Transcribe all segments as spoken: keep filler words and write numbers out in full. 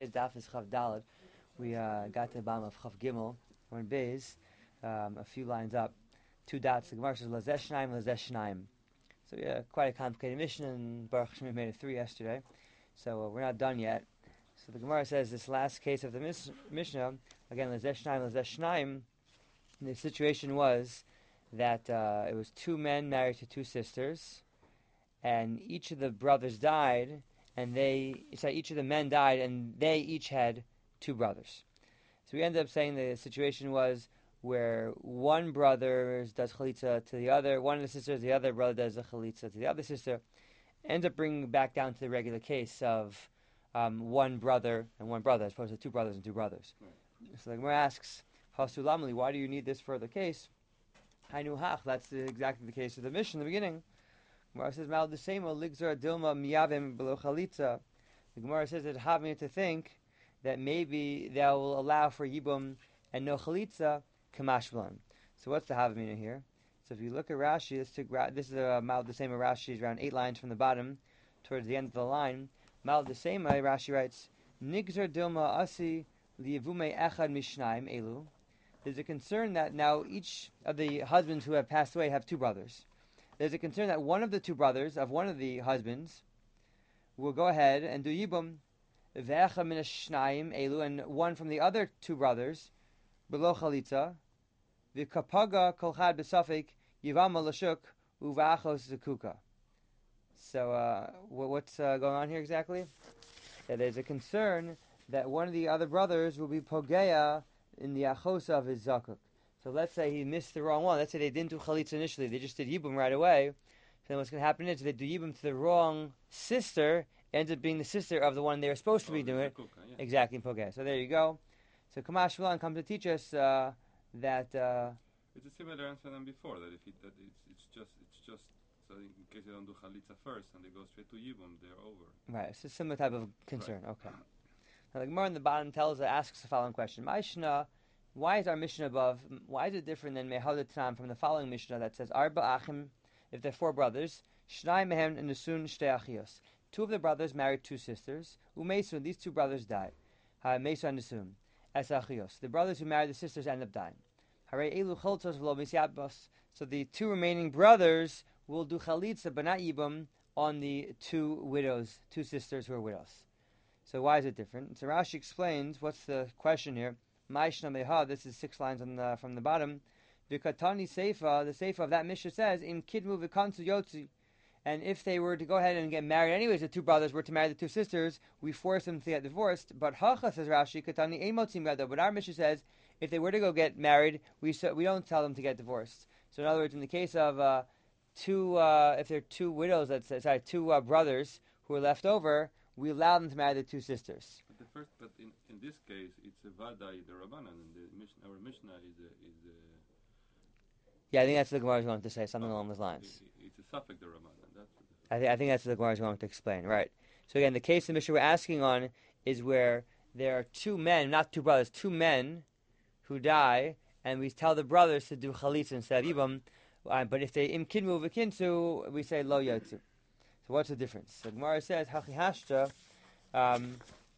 Today's daf is Chav Daled. We uh, got to the bottom of Chav Gimel. We're in Beis, um, a few lines up, two dots. The Gemara says Lazeh Shnaim, Lazeh Shnaim. So yeah, quite a complicated mission, and Baruch Hashem made it three yesterday. So uh, we're not done yet. So the Gemara says this last case of the mis- Mishnah, again, Lazeh Shnaim, Lazeh Shnaim, the situation was that uh, it was two men married to two sisters, and each of the brothers died, and they, sorry, each of the men died, and they each had two brothers. So we ended up saying the situation was where one brother does chalitza to the other, one of the sisters, the other brother does a chalitza to the other sister. Ends up bringing back down to the regular case of um, one brother and one brother, as opposed to two brothers and two brothers. Right. So the Gemara asks, Hasu Lamli, why do you need this further case? Hainu hach, that's the, exactly the case of the Mishnah in the beginning. The Gemara says, Mal Desemo ligzar dilma miyavim below chalitza. The Gemara says that have me to think that maybe that will allow for yibum and no chalitza kamashvalan. So what's the havamina here? So if you look at Rashi, let's take Ra- this is a Mal Desema Rashi, is around eight lines from the bottom, towards the end of the line. Mal Desema Rashi writes, Nigzar dilma asi liyavume echad mishnaim elu. There's a concern that now each of the husbands who have passed away have two brothers. There's a concern that one of the two brothers of one of the husbands will go ahead and do yibum ve'echa min shnayim elu, and one from the other two brothers below chalitza v'kapaga kol chad b'safek yivam lashuk uva'achos zekuka. So uh, what's uh, going on here exactly? That there's a concern that one of the other brothers will be pogeya in the achos of his zakuk. So let's say he missed the wrong one. Let's say they didn't do chalitza initially. They just did yibum right away. So then what's going to happen is if they do yibum to the wrong sister, it ends up being the sister of the one they were supposed to oh, be doing it. Yeah. Exactly, in Pogeh. So there you go. So Kamash Shulan comes to teach us uh, that... Uh, it's a similar answer than before, that if it, that it's, it's just, it's just, so in case they don't do chalitza first and they go straight to yibum, they're over. Right, it's a similar type of concern. Right. Okay. Now the Gemara in the bottom tells, asks the following question. Ma'ishna, why is our Mishnah above, why is it different than Mehadat from the following Mishnah that says, Arba Achim, if they're four brothers, Shnai Mehem and Nesun Shtei Achios. Two of the brothers married two sisters. Umesun, these two brothers died. Ha Mesu and Nesun. Es Achios. The brothers who married the sisters end up dying. Hare Elu Choltos V'lo Misyabos. So the two remaining brothers will do Chalitza, but not Yibum, on the two widows, two sisters who are widows. So why is it different? So Rashi explains, what's the question here? Ma'ishna Meha, this is six lines on the, from the bottom. V'katani Seifa, the Seifa of that Mishnah says, Im Kidmu V'kansu Yotzi. And if they were to go ahead and get married anyways, the two brothers were to marry the two sisters, we force them to get divorced. But Hacha, says Rashi, Katani Emotzim Gado. But our Mishnah says, if they were to go get married, we so, we don't tell them to get divorced. So in other words, in the case of uh, two, uh, if they're two widows, let's say, sorry, two uh, brothers who are left over, we allow them to marry the two sisters. But the first, but in, in this case, it's a vadai the Rabbanan, and the Mishnah, our Mishnah is a, is a yeah, I think that's what the Gemara is going to say, something oh, along those lines. It, it's a suffix the Rabbanan. That's I, th- I think that's what the Gemara is going to explain, right? So again, the case the Mishnah we're asking on is where there are two men, not two brothers, two men who die, and we tell the brothers to do chalitza instead of ibam. Uh, but if they imkinmu v'kinsu, we say lo yotzu. So what's the difference? So Gemara says hachi hashta um,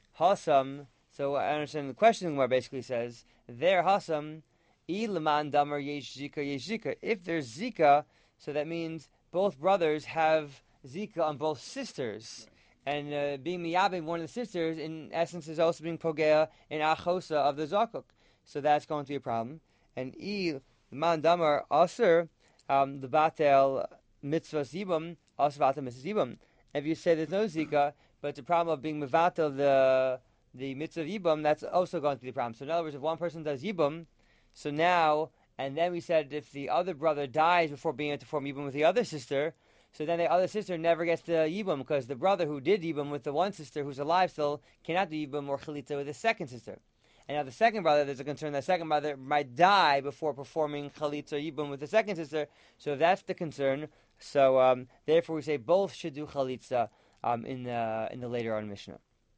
hasam. So I understand the question. The Gemara basically says there hasam ilaman damar yesh zika yesh zika. If there's zika, so that means both brothers have zika on both sisters. Right. And uh, being miyabim, one of the sisters, in essence, is also being pogea in achosa of the zakuk. So that's going to be a problem. And i man damar aser um, the batel mitzvah zibum aser batel mitzvah zibum. If you say there's no zika, but it's a problem of being mevatel the the mitzvah yibum, that's also going to be a problem. So in other words, if one person does yibum, so now, and then we said if the other brother dies before being able to form yibum with the other sister, so then the other sister never gets the yibum because the brother who did yibum with the one sister who's alive still cannot do yibum or chalitza with the second sister. And now the second brother, there's a concern that the second brother might die before performing chalitza or yibum with the second sister. So if that's the concern, so um, therefore we say both should do chalitza um, in the in the later on Mishnah.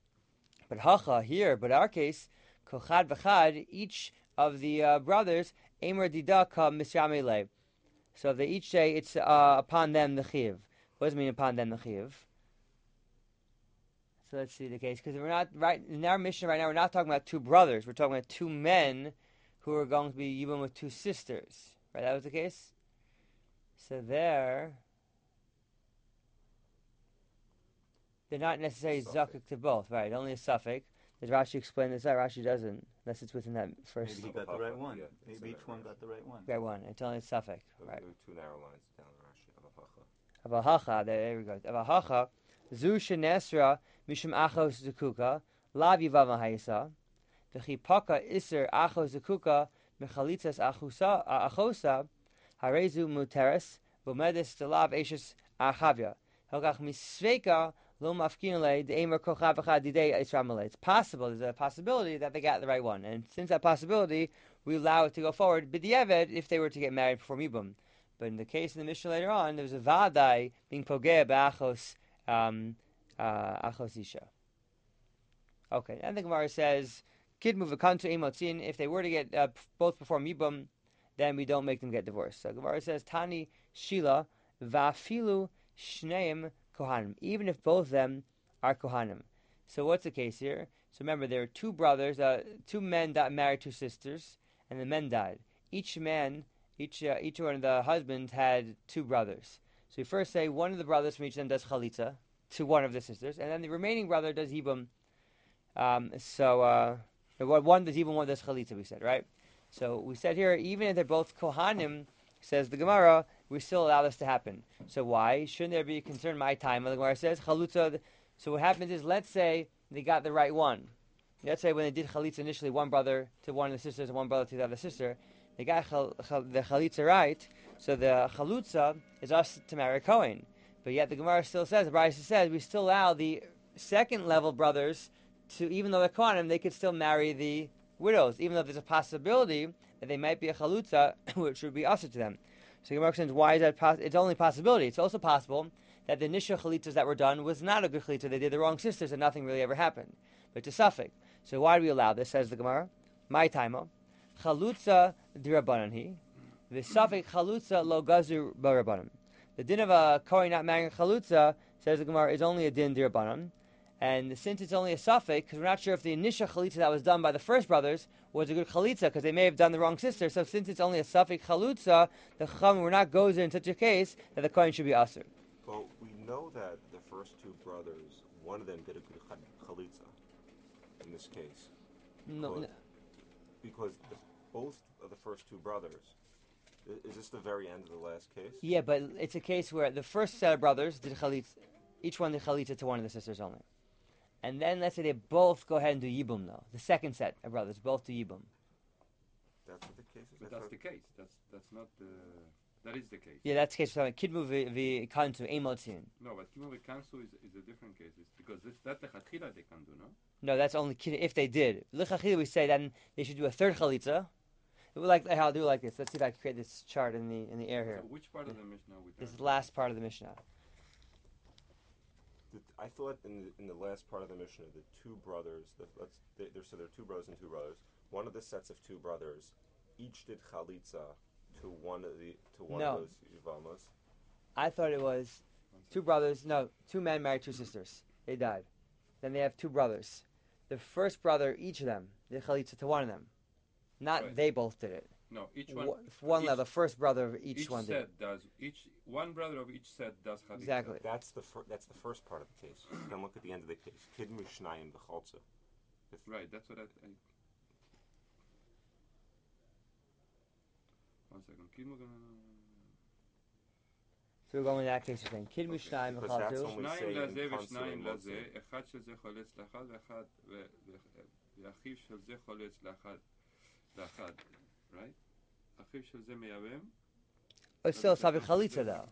But hacha here, but our case, kochad v'chad, each of the uh, brothers, emer didaka misyamele. So they each say it's uh, upon them the chiv. What does it mean upon them the chiv? So let's see the case, because we're not right in our mission right now. We're not talking about two brothers. We're talking about two men who are going to be even with two sisters. Right? That was the case. So there, they're not necessarily zakuk to both. Right? Only a suffix. Does Rashi explain this out? Rashi doesn't, unless it's within that first. Maybe he got the right one. Yeah, Maybe each one got the right one. Right one. It's only a suffix. Right. There were two narrow lines down in Rashi. Avahacha. There, there we go. Avahacha. Zu shenesra mishum achos zukuka lav yivav hayisa. V'chipaka iser achos zukuka mechalitzas achusa achosa harezu muteres v'medis delav eshes achavya. Hokach misveka. It's possible, there's a possibility that they got the right one. And since that possibility, we allow it to go forward, b'diavad, if they were to get married before Mibum. But in the case of the Mishnah later on, there was a vadai being pogea ba'achos um, uh, achos isha. Okay, and the Gemara says, kidmu v'kantu emotzin, if they were to get uh, both before Mibum, then we don't make them get divorced. So the Gemara says, Tani shila va'afilu shneim Kohanim, even if both of them are Kohanim. So what's the case here? So remember, there are two brothers, uh, two men that married two sisters, and the men died. Each man, each uh, each one of the husbands had two brothers. So we first say one of the brothers from each of them does chalitza to one of the sisters, and then the remaining brother does yibum. Um, so uh, one does yibum, one does chalitza, we said, right? So we said here, even if they're both Kohanim, says the Gemara, we still allow this to happen. So why? Shouldn't there be a concern my time? The Gemara says, Chalutza. So what happens is, let's say they got the right one. Let's say when they did Chalitza initially, one brother to one of the sisters and one brother to the other sister, they got chal, chal, the Chalitza right, so the Chalutza is us to marry a Kohen. But yet the Gemara still says, the Brisa says, we still allow the second level brothers to, even though they're Kohanim, they could still marry the widows, even though there's a possibility that they might be a Chalutza, which would be usher to them. So Gemara says, why is that possible? It's only a possibility. It's also possible that the initial chalitzas that were done was not a good chalitza. They did the wrong sisters and nothing really ever happened. But it's a suffix. So why do we allow this, says the Gemara? My taimo. Chalutza dirabanan hi. The suffix chalutza lo gazur barabanan. The din of a Kohen not marrying a chalutza, says the Gemara, is only a din dirabanan. And since it's only a suffix, because we're not sure if the initial chalitza that was done by the first brothers was a good chalitza, because they may have done the wrong sister. So since it's only a suffix chalutza, the chacham were not gozer in such a case that the kohen should be aser. Well, we know that the first two brothers, one of them did a good chalitza in this case. No, because, no. because the, both of the first two brothers, is this the very end of the last case? Yeah, but it's a case where the first set of brothers did chalitza, each one did chalitza to one of the sisters only. And then let's say they both go ahead and do yibum though. The second set of brothers both do yibum. That's what the case is. But that's the case. That's that's not the. That is the case. Yeah, that's the case. Kidmu vi kantu emotzin. No, but kidmu vi kantu is is a different case. It's because this that lechatchila they can do, no. No, that's only kid if they did. Lechatchila we say then they should do a third chalitza. Like I'll do it like this. Let's see if I can create this chart in the in the air here. So which part of the Mishnah we? This is the last part of the Mishnah. I thought in the, in the last part of the Mishnah, the two brothers, the, let's, they, there, so there are two brothers and two brothers. One of the sets of two brothers, each did chalitza to one of the to one no. of those yivamos. I thought it was two brothers. No, two men married two sisters. They died. Then they have two brothers. The first brother, each of them, did chalitza to one of them. Not right. They both did it. No, each one. One, one each, level, the first brother of each, each one did. set does each one brother of each set does chalitza. Exactly. That's the fir- that's the first part of the case. Then look at the end of the case. Kidmu shnayim b'chalza. Right. That's what I. I one second. Kidmu. So we're going with that case again. Kidmu shnayim Because that's b'chaltu. when we say שניים in לזה Kansu ושניים and לזה, Motzi. אחד של זה חולץ לאחד ואחד ואחיו של זה חולץ לאחד לאחד, right? אחיו של זה מייבם. It's still a Savi Chalitza though.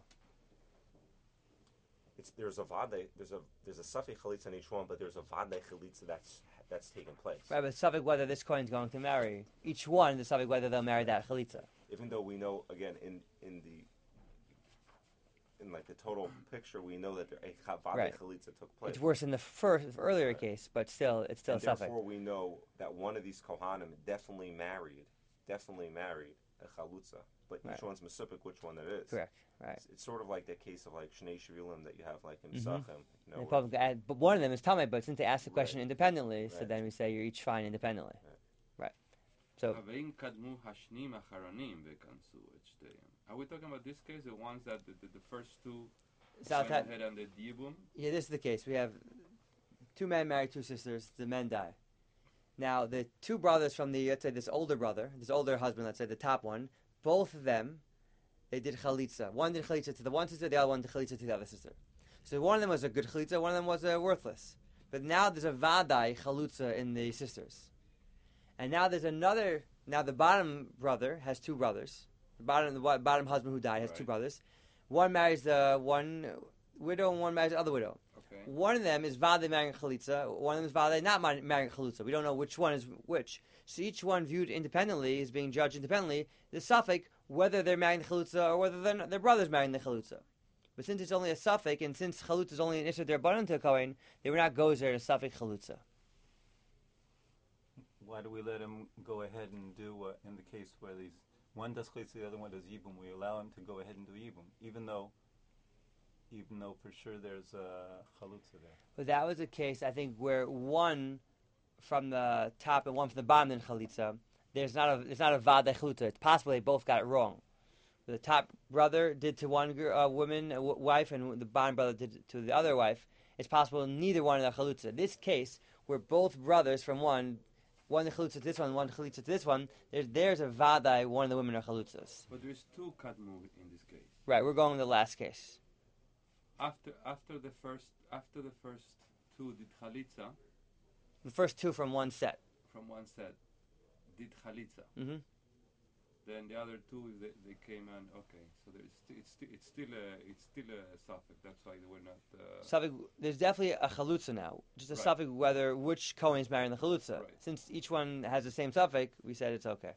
It's there's a vade there's a there's a safi chalitza in each one, but there's a vade chalitza that's that's taken place. Right, but Savi whether this coin's going to marry. Each one, the Savi whether they'll marry that Chalitza. Even though we know again in in the in like the total picture, we know that there, a vade Right. chalitza took place. It's worse in the first earlier Right. case, but still, it's still and a Savi. therefore, we know that one of these kohanim definitely married, definitely married a chalutza, but Right. each one's mesupik which one that is. Correct. Right. It's, it's sort of like that case of like Shnei Shavulim that you have like in Mhm. Pesachim. You know, And where- probably- and- but one of them is Tamei, but since they asked the question Right. independently, so Right. then we say you're each fine independently. Right. Right. So, "Havein kadmu hashnim acharonim vekansu et shteihem." Are we talking about this case, the ones that the, the, the first two so I'll went tell- ahead and did yibum? yeah, this is the case. We have two men married two sisters. The men die. Now, the two brothers from the, let's say, this older brother, this older husband, let's say the top one, both of them, they did chalitza. One did chalitza to the one sister, the other one did chalitza to the other sister. So one of them was a good chalitza, one of them was a worthless. But now there's a vadai chalutza in the sisters. And now there's another, now the bottom brother has two brothers. The bottom, the bottom husband who died has two Right. brothers. One marries the one widow and one marries the other widow. Okay. One of them is Vade marrying Chalitza, one of them is Vade not mar- marrying Chalitza. We don't know which one is which. So each one viewed independently is being judged independently. The suffix, whether they're marrying the Chalitza or whether they're not, their brother's marrying the Chalitza. But since it's only a suffix, and since Chalitza is only an issue of their button to Kohen, they were not gozer to suffix Chalitza. Why do we let him go ahead and do uh, in the case where these one does chalitza, the other one does yibum? We allow him to go ahead and do yibum, even though, even though for sure there's a chalutza there. But that was a case, I think, where one from the top and one from the bottom did Chalitza. There's not a, it's not a Vade Chalitza. It's possible they both got it wrong. The top brother did to one uh, woman, a w- wife, and the bottom brother did to the other wife. It's possible neither one of the Chalutza. This case, where both brothers from one, one the Chalutza to this one, one Chalutza to this one, there's, there's a Vadai, one of the women are Chalutzas. But there is two kadmu in this case. Right, we're going to the last case. After after the first after the first two did chalitza The first two from one set. from one set did chalitza. Mm-hmm. Then the other two they, they came and okay, so there is sti- it's, sti- it's still a it's still a suffix. That's why they were not. Uh, Suffix, there's definitely a Chalutza now. Just a Right. suffix whether which Kohen is marrying the Chalutza. Right. Since each one has the same suffix, we said it's okay.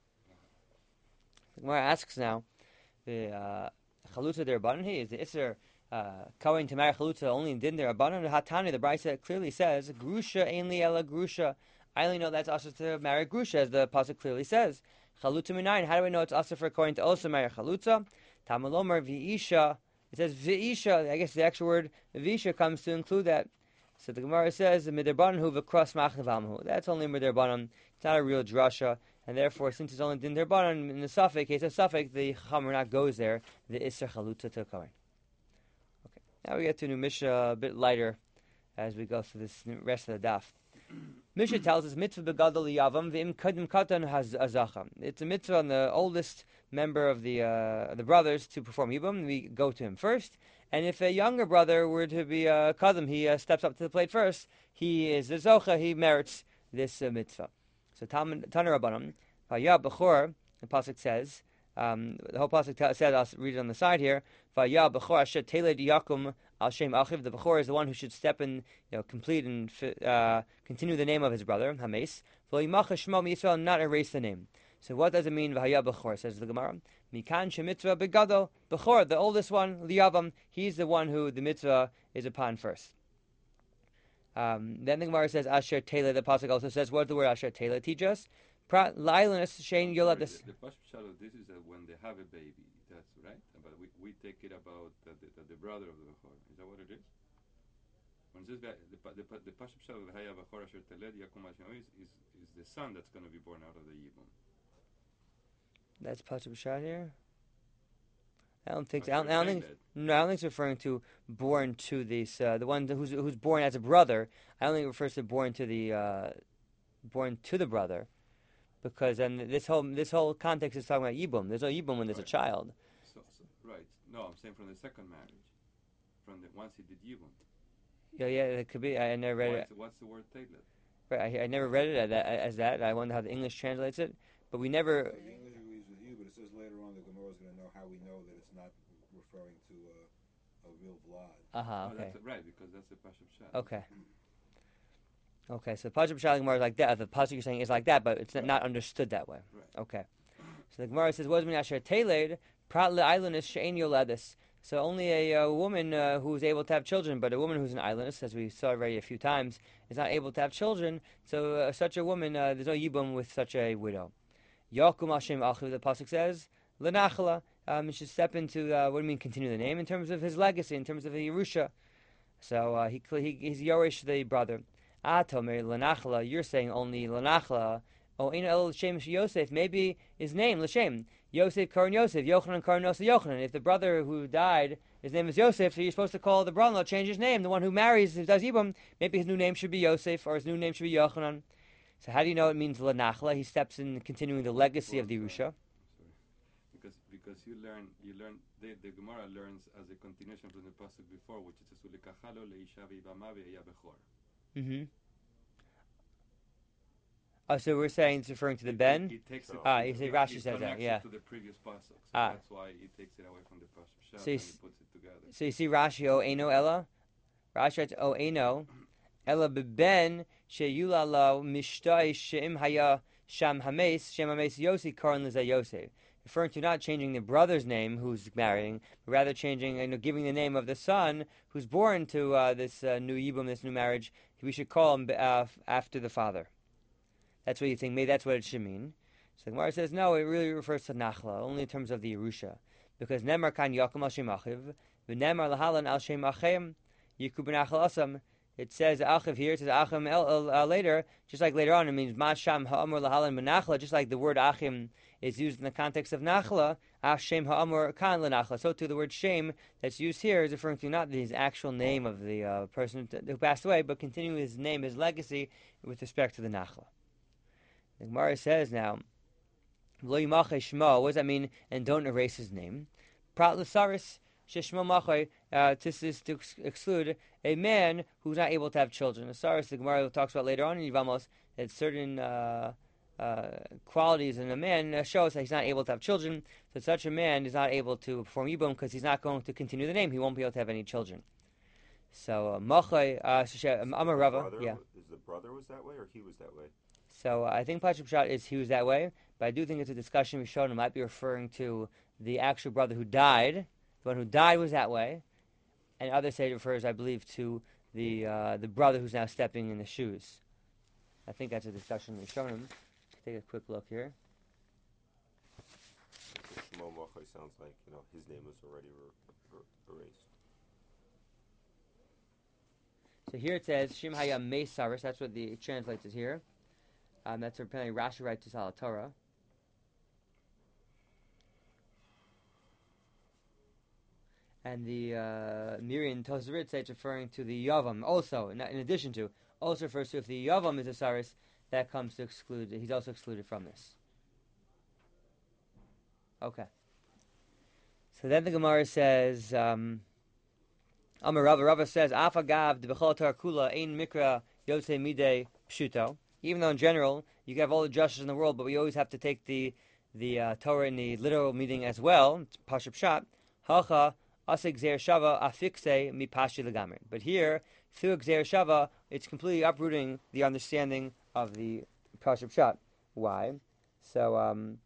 The Gemara asks now, the uh, Chalutza der Abanhi, is the Isser uh, Kohen to marry Chalutza only in Din der Abanhi? The Hatani, the Brisa clearly says, Grusha ainli ela Grusha. I only know that's also to marry Grusha, as the Pasuk clearly says. Chalutza minayin. How do we know it's also for Kohen to also marry Chalutza? Tamalomer v'isha. It says v'isha. I guess the extra word v'isha comes to include that. So the Gemara says miderbanan hu v'kros machnavamhu. That's only miderbanan. It's not a real drasha, and therefore, since it's only din derbanan in the suffix, case of suffix, the chamer not goes there. The isser chalutza to Kohen. Okay. Now we get to new Mishnah, a bit lighter, as we go through this rest of the daf. Mishnah tells us mitzvah begadol yavam v'im kadim katan has azacha. It's a mitzvah on the oldest member of the uh, the brothers to perform yibum. We go to him first, and if a younger brother were to be a uh, kadam, he uh, steps up to the plate first. He is a zocha. He merits this uh, mitzvah. So Taner Rabbanim, Vayah Bechor. The pasuk says. Um, the whole pasuk t- says. I'll read it on the side here. Vayah Bechor asher teled yakum al shem achiv. The Bechor is the one who should step in, you know, complete and uh, continue the name of his brother Hames. V'yimacha shmo miYisrael, not erase the name. So what does it mean? V'haya Bechor, says the Gemara. Mikan shemitzvah begadol Bechor, the oldest one, liyavam. He's the one who the mitzvah is upon first. Um, then the Gemara says Asher Tele. The pasuk also says, what does the word Asher Tele teach us? Prat lailanus shein sorry, yoladus. The, the pashut of this is that when they have a baby, that's right. But we, we take it about the, the, the brother of the bechor. Is that what it is? When it says that the the, the pashut of Haya Bechor Asher Teled Yakum Hashem is, is is the son that's going to be born out of the yibum. That's pasuk shot here. I don't think. So. Asher I don't, I don't think. Teled. No, I don't think it's referring to born to this. Uh, the one who's who's born as a brother. I don't think it refers to born to the uh, born to the brother, because then this whole this whole context is talking about yibum. There's no yibum when there's Right. a child. So, so right. No, I'm saying from the second marriage, from the once he did yibum. Yeah, yeah, it could be. I, I never read What's, it. what's the word Teled? Right, I, I never read it as that, as that. I wonder how the English translates it. But we never. The English agrees with you, but it says later on the Gemara is going to know how we know that it's not referring to uh, a real vlad. Uh huh. Oh, Okay. that's right, because that's the pashut shad. Okay. Okay, so the Pasuk B'Shalom Gemara is like that. The Pasuk you're saying is like that, but it's not understood that way. Right. Okay. So the Gemara says, "What does mean asher teled prat le'ailonis she'en yoladis?" So only a, uh woman uh, who's able to have children, but a woman who's an islandess, as we saw already a few times, is not able to have children. So uh, such a woman, uh, there's no yibum with such a widow. Yakum al Shem Achiv, the pasuk says Lenachla. Um, he should step into uh, what do you mean continue the name in terms of his legacy, in terms of the Yerusha. So uh, he, he he's Yorish the brother. Atomer Lenachla. You're saying only Lenachla. Oh, in El Shem Yosef. Maybe his name L'Shem Yosef Karan Yosef Yochanan Karan Yosef Yochanan. If the brother who died, his name is Yosef, so you're supposed to call the brother-in-law, change his name. The one who marries, who does Yibum, maybe his new name should be Yosef, or his new name should be Yochanan. So how do you know it means Lenachla? He steps in continuing the legacy of the Yerusha. Because because you learn you learn the, the Gemara learns as a continuation from the pasuk before, which is Ulikachalo leisha v'ibama ve'ya bechor. Mm-hmm. Oh, so we're saying it's referring to the Ben? He takes it. Ah, you say it- Rashi it says that, connects yeah. it to the previous pasuk, so Ah. that's why he takes it away from the pasuk shah So you and he s- puts it together. So you see Rashi, O Eno Ella? Rashi writes, O Eno, Ella beben sheyula lo mishtai she'im haya sham hames, shem hames yosi karan lezeh Yosef. Referring to not changing the brother's name who's marrying, but rather changing, you know, giving the name of the son who's born to uh, this uh, new Yibum, this new marriage. We should call him uh, after the father. That's what you think. Maybe that's what it should mean. So the Gemara says, no, it really refers to Nachla, only in terms of the Yerusha. Because Nemar kan Yakum al Shem Achiv, v'Nemar lahalan al Shem Achem, Yikub ben Achal Asam. It says Achiv here, it says Achim el, el, uh, later, just like later on, it means Masham ha'amur lahalan ben Nachla, just like the word Achim is used in the context of Nachla, Hashem ha'amur kan lenachla. So too the word Shem that's used here is referring to not his actual name of the uh, person who passed away, but continuing his name, his legacy, with respect to the Nachla. The Gemara says now, Lo yimachei shmo, what does that mean? And don't erase his name. Prat l'saris sheshmo machei, uh, this is to ex- exclude a man who's not able to have children. The saris, the Gemara talks about later on in Yivamos, that certain uh, uh, qualities in a man uh, shows that he's not able to have children. So such a man is not able to perform Yibum because he's not going to continue the name. He won't be able to have any children. So machei, uh, Amar Rava, brother, yeah. Is the brother was that way, or he was that way? So uh, I think Pashup Pshat is he was that way, but I do think it's a discussion we showed him might be referring to the actual brother who died. The one who died was that way, and others say it refers, I believe, to the uh, the brother who's now stepping in the shoes. I think that's a discussion we've shown him. Take a quick look here. Shmo Machai sounds like, you know, his name was already er- er- erased. So here it says Shim Haya Mesaris. That's what the it translates as here. Um, that's apparently Rashi writes to Sal Torah. And the uh, Miriam Tosrit say it's referring to the Yavam also, in, in addition to, also refers to if the Yavam is a Saris, that comes to exclude, he's also excluded from this. Okay. So then the Gemara says, um, Amar Rava, Rava says, Afagav de Bechol Torah Kula Ein Mikra Yotze Midei Pshuto. Even though in general, you can have all the justice in the world, but we always have to take the the uh, Torah in the literal meaning as well. It's Pashup Pshat. Hacha Asik Gzer Shava Afikse Mi Pashi Legamer. But here, through Gzer Shava, it's completely uprooting the understanding of the Pashup Pshat. Why? So, um,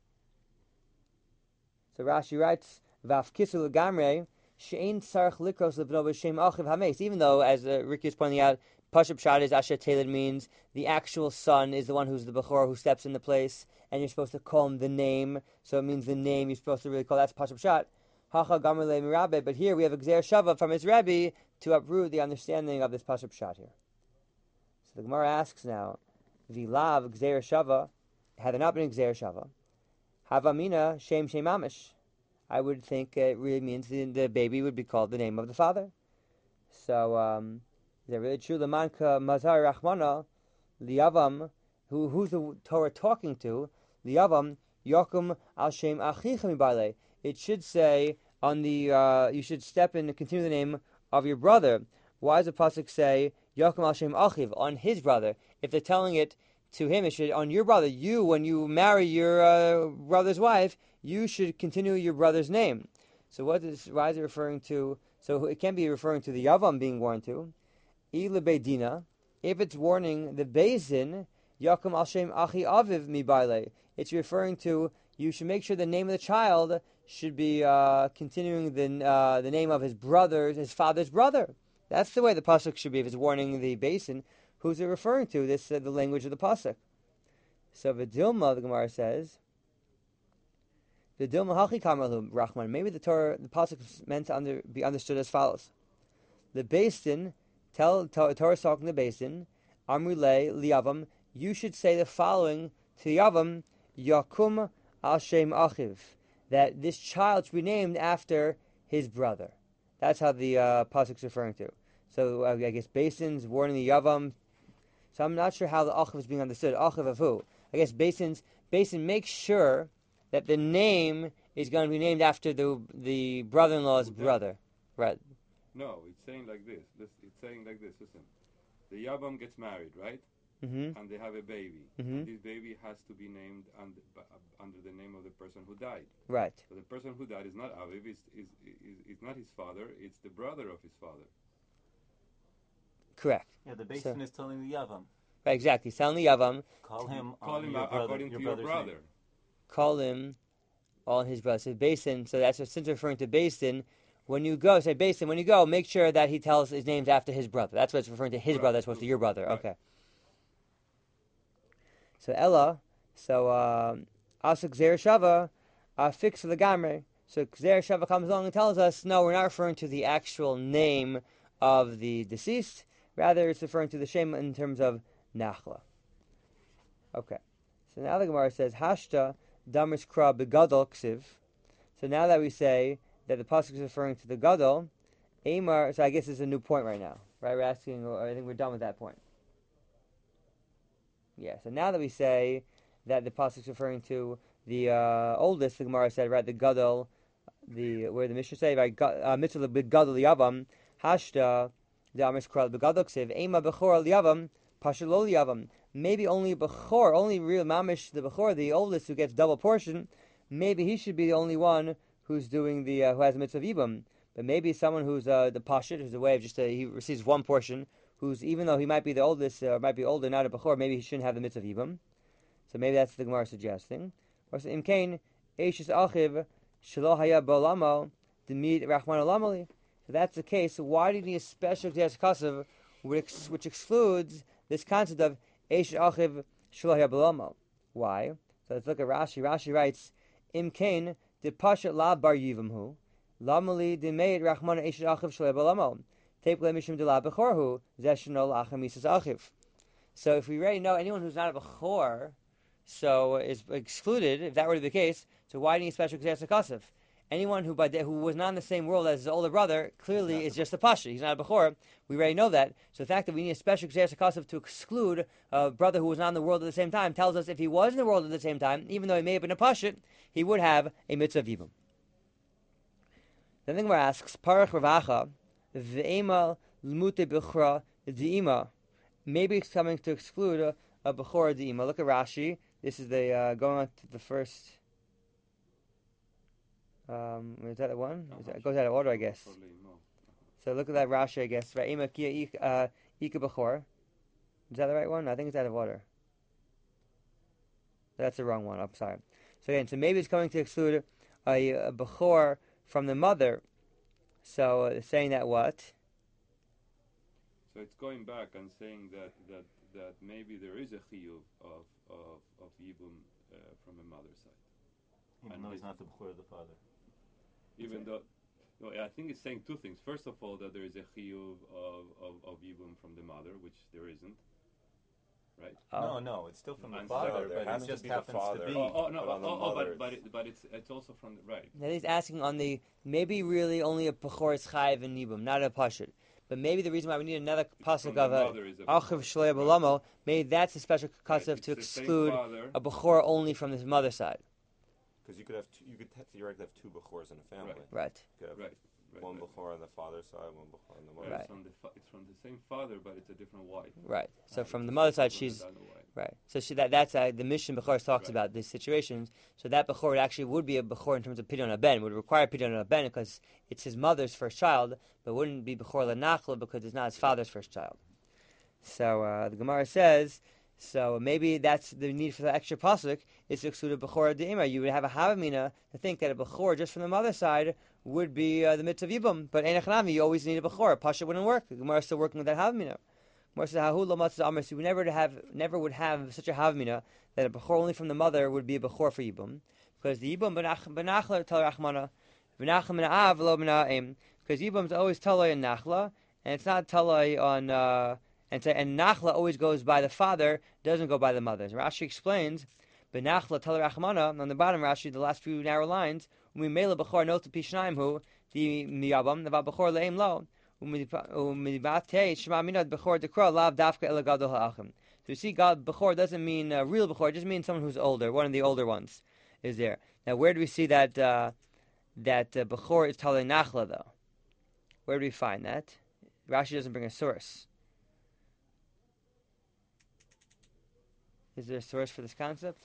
so Rashi writes, Vafkisu Legamre, She'ein Sarach Likros Levno B'Shem Achiv Hames. Even though, as uh, Ricky is pointing out, Pashup Pshat is Asher Teled means the actual son is the one who's the Bechor who steps in the place, and you're supposed to call him the name, so it means the name you're supposed to really call. That's Pashup Pshat. Hacha Gamer Le Mirabe, but here we have a Gzer Shava from his Rebbe to uproot the understanding of this Pashup Pshat here. So the Gemara asks now, Vilav Gzer Shava, had there not been a Gzer Shava, Havamina Shem Shem Amish. I would think it really means the, the baby would be called the name of the father. So, um, is that really true? Lamanka Mazar Rachmana, Liavam, who who's the Torah talking to? Liavam Yokum Al Shem Achichem Bale. It should say on the uh, you should step in and continue the name of your brother. Why does the pasuk say Yokum Al Shem Achiv on his brother? If they're telling it to him, it should on your brother. You, when you marry your uh, brother's wife, you should continue your brother's name. So what is why is it referring to? So it can be referring to the Yavam being warned to. Ila Beidina, if it's warning the Bezin, Yakum Al Shem Achi Aviv Mi Baile, it's referring to you should make sure the name of the child should be uh, continuing the uh, the name of his brother, his father's brother. That's the way the pasuk should be. If it's warning the Bezin, who's it referring to? This uh, the language of the pasuk. So Vidilma, the Gemara says, The Dilma Hachi Kamalum Rahman. Maybe the Torah, the pasuk is meant to under, be understood as follows: the Basin, tell Torah is talking to the Basin. Amrulei liyavam. You should say the following to Yavam: Yakum al Shem Achiv. That this child should be named after his brother. That's how the uh, pasuk is referring to. So uh, I guess Basin's warning the Yavam. So I'm not sure how the Achiv is being understood. Achiv of who? I guess Basin's Basin makes sure that the name is going to be named after the the brother-in-law's brother. Right. No, it's saying like this. Listen, it's saying like this. Listen, the Yavam gets married, right? Mm-hmm. And they have a baby. Mm-hmm. And this baby has to be named under, under the name of the person who died. Right. So the person who died is not Aviv, is is is not his father, it's the brother of his father. Correct. Yeah, the Basin So- is telling the Yavam. Right, exactly. Telling the Yavam, Call him Call on him your out brother, according your to your brother's brother. name. call him on his brother. So Basin, so that's what, since referring to Basin, when you go, say Basin, when you go, make sure that he tells his name's after his brother. That's what it's referring to his Right. brother as opposed to your brother. Right. Okay. So Ella, so um, Asuk Zer Shava, uh, fix the Gamre. So Zer Shava comes along and tells us, no, we're not referring to the actual name of the deceased. Rather, it's referring to the Shem in terms of Nachla. Okay. So now the Gemara says, Hashta Damris Kra Begadol Ksiv. So now that we say that the pasuk is referring to the Gadol, Amar, so I guess it's a new point right now. Right? We're asking, or I think we're done with that point. Yeah, so now that we say that the pasuk is referring to the uh, oldest, the Gemara said, right, the Gadol, the where the Mishnah say, right, uh, Mitzvah Begadol Yavam, Hashta Damris Kra Begadol Ksiv, Ema Bechor Yavam, Pashalol Yavam. Maybe only Bechor, only real Mamish, the Bechor, the oldest who gets double portion, maybe he should be the only one who's doing the, uh, who has the mitzvah of Yibam. But maybe someone who's uh, the Pashit, who's a way of just, uh, he receives one portion, who's, even though he might be the oldest, or uh, might be older, not a Bechor, maybe he shouldn't have the mitzvah of Yibam. So maybe that's the Gemara suggesting. Or so, Imkain, Eishis Achiv, Shelo Haya Bolamo, Demid Rachman Olamali. If that's the case, so why do you need a special Gzeres Kasav, which, which excludes this concept of Eish Achiv Shelo Haya Bolamo? Why? So let's look at Rashi. Rashi writes, Imkain, de Pashat La Bar Yivamhu, Lamali de Meid Rachman Eish Achiv Shelo Haya Bolamo. Tape Le Mishum de La Bechorhu, Zeshanol Achem Misas Achiv. So if we already know anyone who's not a Bechor, so is excluded, if that were the case, so why do you need special Gzeres Kasav? Anyone who by de, who was not in the same world as his older brother clearly is just a pasha. He's not a bechor. We already know that. So the fact that we need a special Gzeres HaKasav to exclude a brother who was not in the world at the same time tells us if he was in the world at the same time, even though he may have been a pasha, he would have a mitzvah of yibum. Then the Gemara asks, Parach Ravacha, Ve'ema L'mute Bechra D'ima. Maybe it's coming to exclude a, a bechor D'ima. Look at Rashi. This is the uh, going on to the first. Um, is that the one? Is that, it goes out of order, I guess. So look at that Rashi, I guess. Right, Ima Kia Ika Bechor. Is that the right one? I think it's out of order. That's the wrong one. I'm sorry. So again, so maybe it's coming to exclude a, a Bechor from the mother. So uh, saying that what? So it's going back and saying that that, that maybe there is a chiyuv of of of yibum uh, from a mother's side. Even And though he's this- not the Bechor of the father. Even though, no, I think it's saying two things. First of all, that there is a chiyuv of, of, of yibum from the mother, which there isn't, right? No, no, it's still from the And father, so there but has it to just be the happens father. to be. Oh, oh no, But on the oh, oh, mother, but but, it, but it's it's also from the right. Now he's asking on the maybe really only a Bechor is chayiv and nibum, not a pashut. But maybe the reason why we need another pasuk From of the a mother is a achiv bechor, shloya right. b'lamo, maybe that's a special Right, kasav it's to the same exclude father. a Bechor only from his mother's side. Because you could have two, you could theoretically have two bechors in a family. Right. Right. You could have Right. Right, one right. bechor on the father's side, one bechor on the Right, mother's Right. It's from the fa- it's from the same father, but it's a different wife. Right. So Right, from it's the a mother's side, father she's and another wife. right. So she that that's uh, the mission Bechor talks Right. about these situations. So that Bechor would actually would be a Bechor in terms of Pidyon Haben, would require Pidyon Haben because it's his mother's first child, but wouldn't be Bechor Lenachla because it's not his father's first child. So uh, the Gemara says, so maybe that's the need for the extra pasuk is to exclude a Bechor De'ima. You would have a Havamina to think that a Bechor just from the mother's side would be uh, the mitzvah Yibum, but Ein Echanami, you always need a Bechor. A Pasha wouldn't work. The Gemara is still working with that Havamina. Gemara says, Hahu lo matzah amar, so we never to have, never would have such a Havamina that a Bechor only from the mother would be a Bechor for Yibum. because the Yibum benachla tal Rachmana, benachla menaav lo menaim, because Yibum is always talay in nachla, and it's not talay on, uh, and, t- and nachla always goes by the father, doesn't go by the mother. Rashi explains, benachla tal Rachmana, on the bottom Rashi, the last few narrow lines, we mele b'chor notu pishnaim hu, the miyabam, the b'chor leim lo, umidibate shema minad b'chor dekra lav dafka elagadol ha'achim. So you see, God Bechor doesn't mean uh, real Bechor; it just means someone who's older. One of the older ones is there. Now, where do we see that uh, that uh, Bechor is Talei Nachla, though? Where do we find that? Rashi doesn't bring a source. Is there a source for this concept?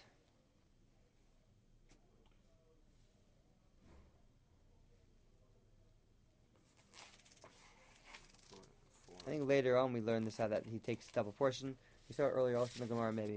I think later on we learn this how that he takes double portion. We saw it earlier also in the Gemara, maybe.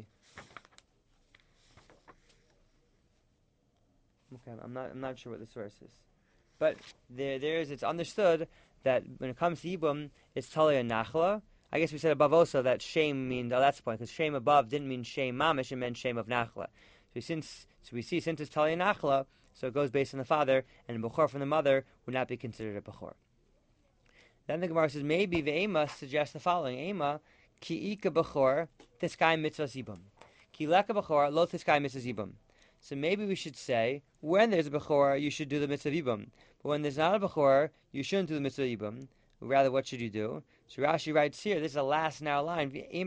Okay, I'm not. I'm not sure what the source is, but there, there is. It's understood that when it comes to Yibum, it's Talei and Nachla. I guess we said above also that shame means. Oh, that's the point, because shame above didn't mean shame mamish; it meant shame of Nachla. So since, so we see since it's Talei and Nachla, so it goes based on the father, and a Bechor from the mother would not be considered a Bechor. Then the Gemara says maybe the Ema suggests the following: Ema ki ika Bechor tiskai mitzvah zibum, ki leka Bechor lo tiskai mitzvah zibum. So maybe we should say, when there's a Bechor, you should do the mitzvah Yibum. But when there's not a Bechor, you shouldn't do the mitzvah Yibum. Rather, what should you do? So Rashi writes here, this is the last now line, maybe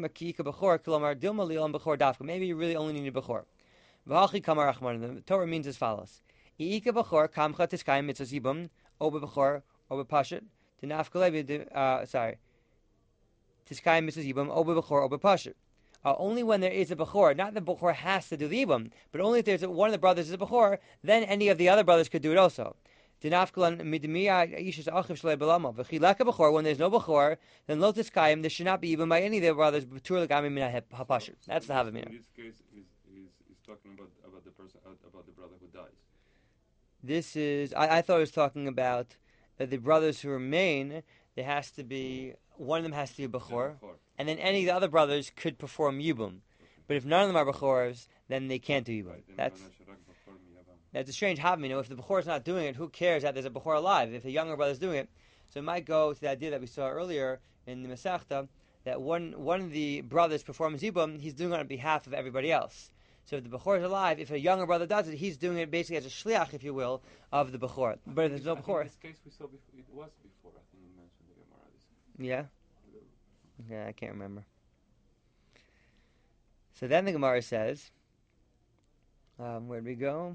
you really only need a Bechor. The Torah means as follows. Uh, sorry. Uh, only when there is a Bechor, not the Bechor has to do the Yibum, but only if there's a, one of the brothers is a Bechor, then any of the other brothers could do it also. When there's no Bechor, then Lotus Kaim, there should not be Yibum by any of the brothers. That's the Havamina. In this case, he's, he's, he's talking about, about the person about the brother who dies. This is, I, I thought he was talking about uh, the brothers who remain. There has to be, one of them has to be a Bechor. And then any of the other brothers could perform Yibum. But if none of them are Bechors, then they can't do Yibum. Right, that's that's a strange Havamina. You know, if the Bechor is not doing it, who cares that there's a Bechor alive? If the younger brother is doing it. So it might go to the idea that we saw earlier in the Masechta, that one one of the brothers performs Yibum, he's doing it on behalf of everybody else. So if the Bechor is alive, if a younger brother does it, he's doing it basically as a shliach, if you will, of the Bechor. But if there's no Bechor... In this case we saw before, it was before, I think you mentioned the Gemara. Yeah? Yeah, I can't remember. So then the Gemara says, um, where'd we go?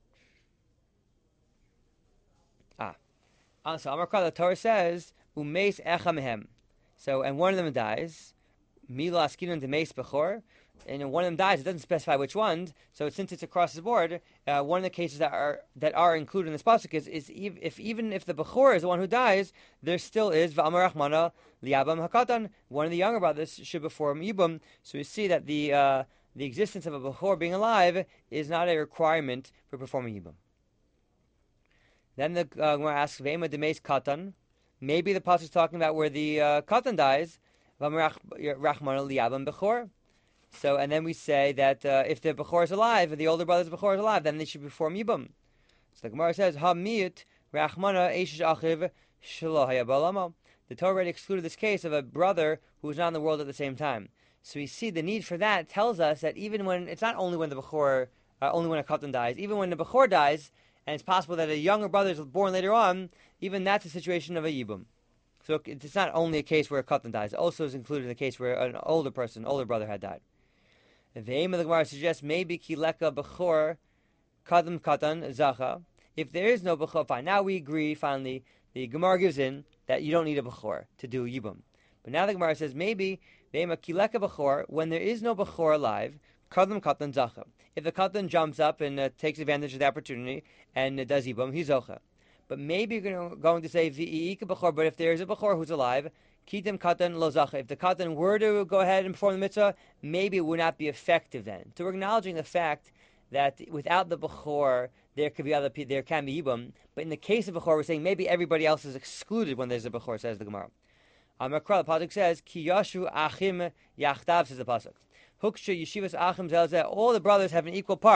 Ah. Uh, so Amar Kra, the Torah says, Umeis echa mehem. So, and one of them dies. Mila askinon de meis bechor. And one of them dies. It doesn't specify which ones. So since it's across the board, uh, one of the cases that are that are included in this pasuk is, is ev- if even if the bechor is the one who dies, there still is v'amar rachmana liabam hakatan. One of the younger brothers should perform yibum. So we see that the uh, the existence of a bechor being alive is not a requirement for performing yibum. Then the uh, Gemara asks v'ema demeis katan. Maybe the pasuk is talking about where the uh, katan dies. V'amar rachmana liabam bechor. So, and then we say that uh, if the Bechor is alive, if the older brother's Bechor is alive, then they should perform Yibum. So the Gemara says, Ha miyut rachmana eshish achiv shelo haya ba'olamo. The Torah already excluded this case of a brother who was not in the world at the same time. So we see the need for that tells us that even when, it's not only when the Bechor, uh, only when a Katan dies, even when the Bechor dies, and it's possible that a younger brother is born later on, even that's a situation of a Yibum. So it's not only a case where a Katan dies, it also is included in the case where an older person, older brother had died. The aim of the Gemara suggests maybe kileka bechor kadam katan zacha. If there is no bechor, fine. Now we agree. Finally, the Gemara gives in that you don't need a bechor to do yibum. But now the Gemara says maybe ve'ema kileka bechor when there is no bechor alive kadam katan zacha. If the katan jumps up and uh, takes advantage of the opportunity and uh, does yibum, he's zocha. But maybe you're going to say v'ika bechor. But if there is a bechor who's alive, Kitim katan lo zacha. If the katan were to go ahead and perform the mitzvah, maybe it would not be effective then. So we're acknowledging the fact that without the bechor, there could be other there can be yibum. But in the case of bechor, we're saying maybe everybody else is excluded when there's a bechor. Says the Gemara. Amakra, the pasuk says ki yashu achim yachtav. Says the pasuk. Huksha yeshivas achim zelzeh. All the brothers have an equal part.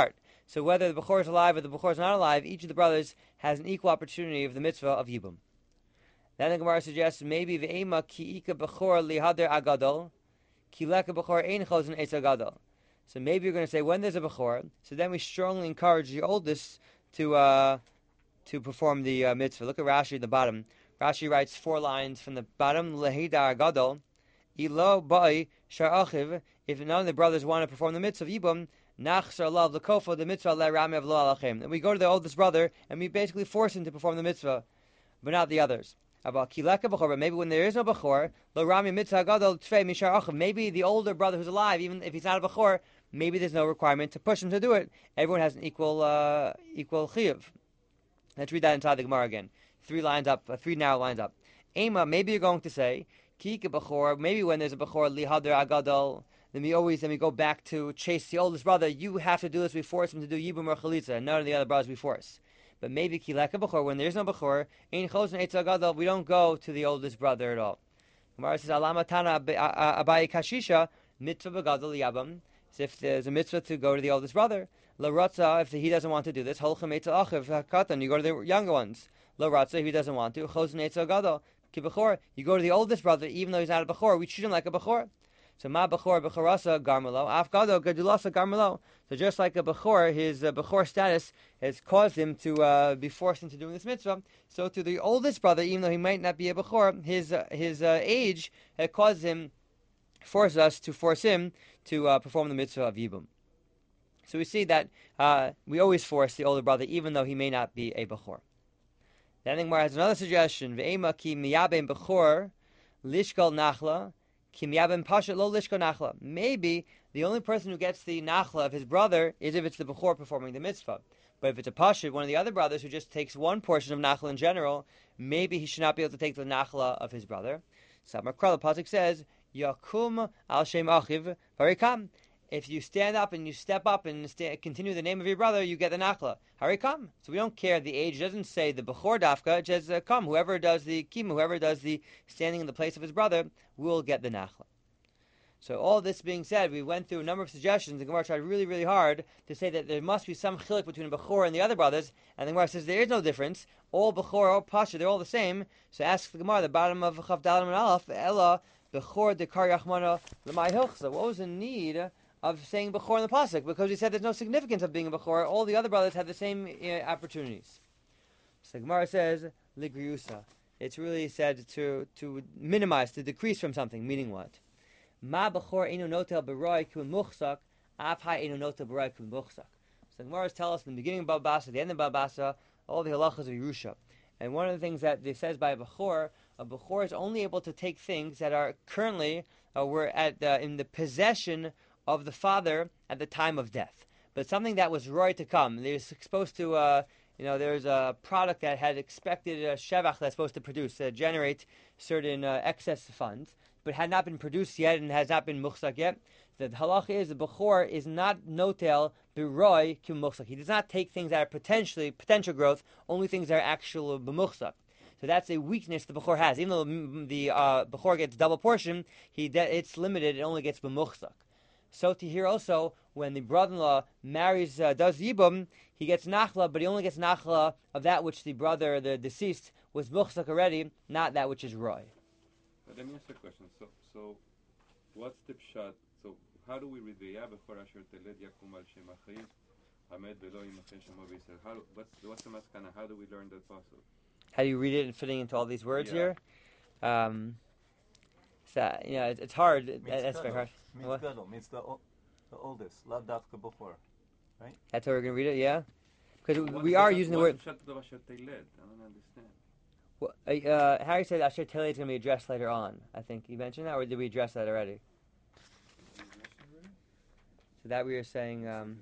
So whether the Bechor is alive or the Bechor is not alive, each of the brothers has an equal opportunity of the mitzvah of Yibum. Then the Gemara suggests maybe ve'ema ki ika Bechor lihader agadol, ki leka Bechor ein chosen eitz agadol. So maybe you're going to say when there's a Bechor, so then we strongly encourage the oldest to uh, to perform the uh, mitzvah. Look at Rashi at the bottom. Rashi writes four lines from the bottom, lehidar agadol, ilo ba'i shar achiv, if none of the brothers want to perform the mitzvah of Yibum, nachshar lav l'kofo, the mitzvah le'rami of lo alachem. And we go to the oldest brother, and we basically force him to perform the mitzvah, but not the others. About kileka b'chor, but maybe when there is no b'chor, lo rami mitzvah gadol tfei mishar achiv. Maybe the older brother who's alive, even if he's not a b'chor, maybe there's no requirement to push him to do it. Everyone has an equal uh, equal chiyuv. Let's read that inside the Gemara again. Three lines up, uh, three narrow lines up. Ema, maybe you're going to say, Kika Bechor, maybe when there's a Bechor, Lihader Agadol, then we always, then we go back to chase the oldest brother. You have to do this, we force him to do Yibum or Chalitza, and none of the other brothers we force. But maybe Kileka Bechor, when there's no Bechor, Ein Chosen Eitz Agadol, we don't go to the oldest brother at all. Gemara says, Alama Tana Abayi Kashisha, Mitzvah Begadol Yabam. So if there's a mitzvah to go to the oldest brother, La Ratza, if he doesn't want to do this, Holchem Eitz Achiv Katan, you go to the younger ones. Lo Ratza, if he doesn't want to, Chosen Eitz Agadol, Ki Bechor, you go to the oldest brother, even though he's not a Bechor, we treat him like a Bechor. So Ma Bechor Bechorasa Garmelo, Af Gado Gadulasa Garmelo. So just like a Bechor, his uh, Bechor status has caused him to uh, be forced into doing this mitzvah. So to the oldest brother, even though he might not be a Bechor, his uh, his uh, age had caused him, forced us to force him to uh, perform the mitzvah of Yibum. So we see that uh, we always force the older brother, even though he may not be a Bechor. Then the Gemara has another suggestion. Ve'ema ki miyabem bechor lishkol nachla ki miyabem pashat lo lishkol nachla. Maybe the only person who gets the nachla of his brother is if it's the bechor performing the mitzvah. But if it's a pashat, one of the other brothers who just takes one portion of nachla in general, maybe he should not be able to take the nachla of his brother. Samar Kral Pasuk says yakum al shem achiv varikam. If you stand up and you step up and st- continue the name of your brother, you get the nachla. Hurry, come. So we don't care the age. It doesn't say the bechor dafka. It says uh, come. Whoever does the kim, whoever does the standing in the place of his brother, will get the nachla. So all this being said, we went through a number of suggestions. The Gemara tried really, really hard to say that there must be some chiluk between bechor and the other brothers. And the Gemara says there is no difference. All bechor, all pasha, they're all the same. So ask the Gemara, the bottom of Chav Dalam and Aleph, Ella bechor dekar yachmana l'may hilchsa. What was the need of saying Bechor in the Pasuk? Because he said there's no significance of being a Bechor. All the other brothers had the same uh, opportunities. So Gemara says, Ligriusa. It's really said to to minimize, to decrease from something. Meaning what? Ma Bechor enu notel beroi kun muchsak, af hai enu notel beroi kun muchsak. So Gemara tells us in the beginning of Babasa, the end of Babasa, all the halachas of Yerusha. And one of the things that it says by a Bechor, a Bechor is only able to take things that are currently, uh, were at uh, in the possession of the father at the time of death. But something that was roy to come. They're supposed to, uh, you know, there's a product that had expected a shevach that's supposed to produce, uh, generate certain uh, excess funds, but had not been produced yet and has not been muchsak yet. The halach is the bechor is not notel b'roy kim muchsak. He does not take things that are potentially potential growth, only things that are actual b'muchsak. So that's a weakness the bechor has. Even though the uh, bechor gets double portion, he de- it's limited. It only gets b'muchsak. So to here also, when the brother-in-law marries, uh, does Yibum, he gets nachla, but he only gets nachla of that which the brother, the deceased, was muchsak already, not that which is roy. But let me ask you a question. So, so what's the pshat? So, how do we read the Bechor asher teled yakum al shem achiv hamed velo yimachem shemo v'yisrael? How? What's what's the maskana? How do we learn that pasuk? How do you read it and fitting into all these words Yeah. here? Um, so, you know, it's, it's hard. That, that's very hard. Means What? gadol, means the, o- the oldest, lav dafka before. That's how we're going to read it, yeah? Because What's we the are pshat- using the what's word... the pshat of asher teled? I don't understand. Well, uh, Harry said Asher Tele is going to be addressed later on. I think you mentioned that, or did we address that already? So that we were saying... Um,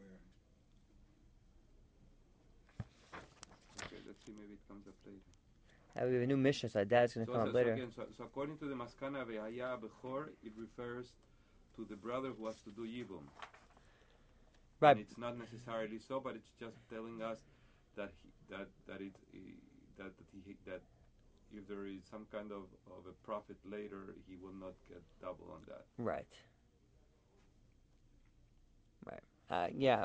Okay, let's see. Maybe it comes up later. Uh, we have a new mission, so that's going to So, come so, up so later. again, so, so according to the Maskana Ve'haya Bechor, it refers to the brother who has to do Yibum. Right. And it's not necessarily so, but it's just telling us that he, that that it he, that that, he, that if there is some kind of, of a profit later, he will not get double on that. Right. Right. Uh, yeah.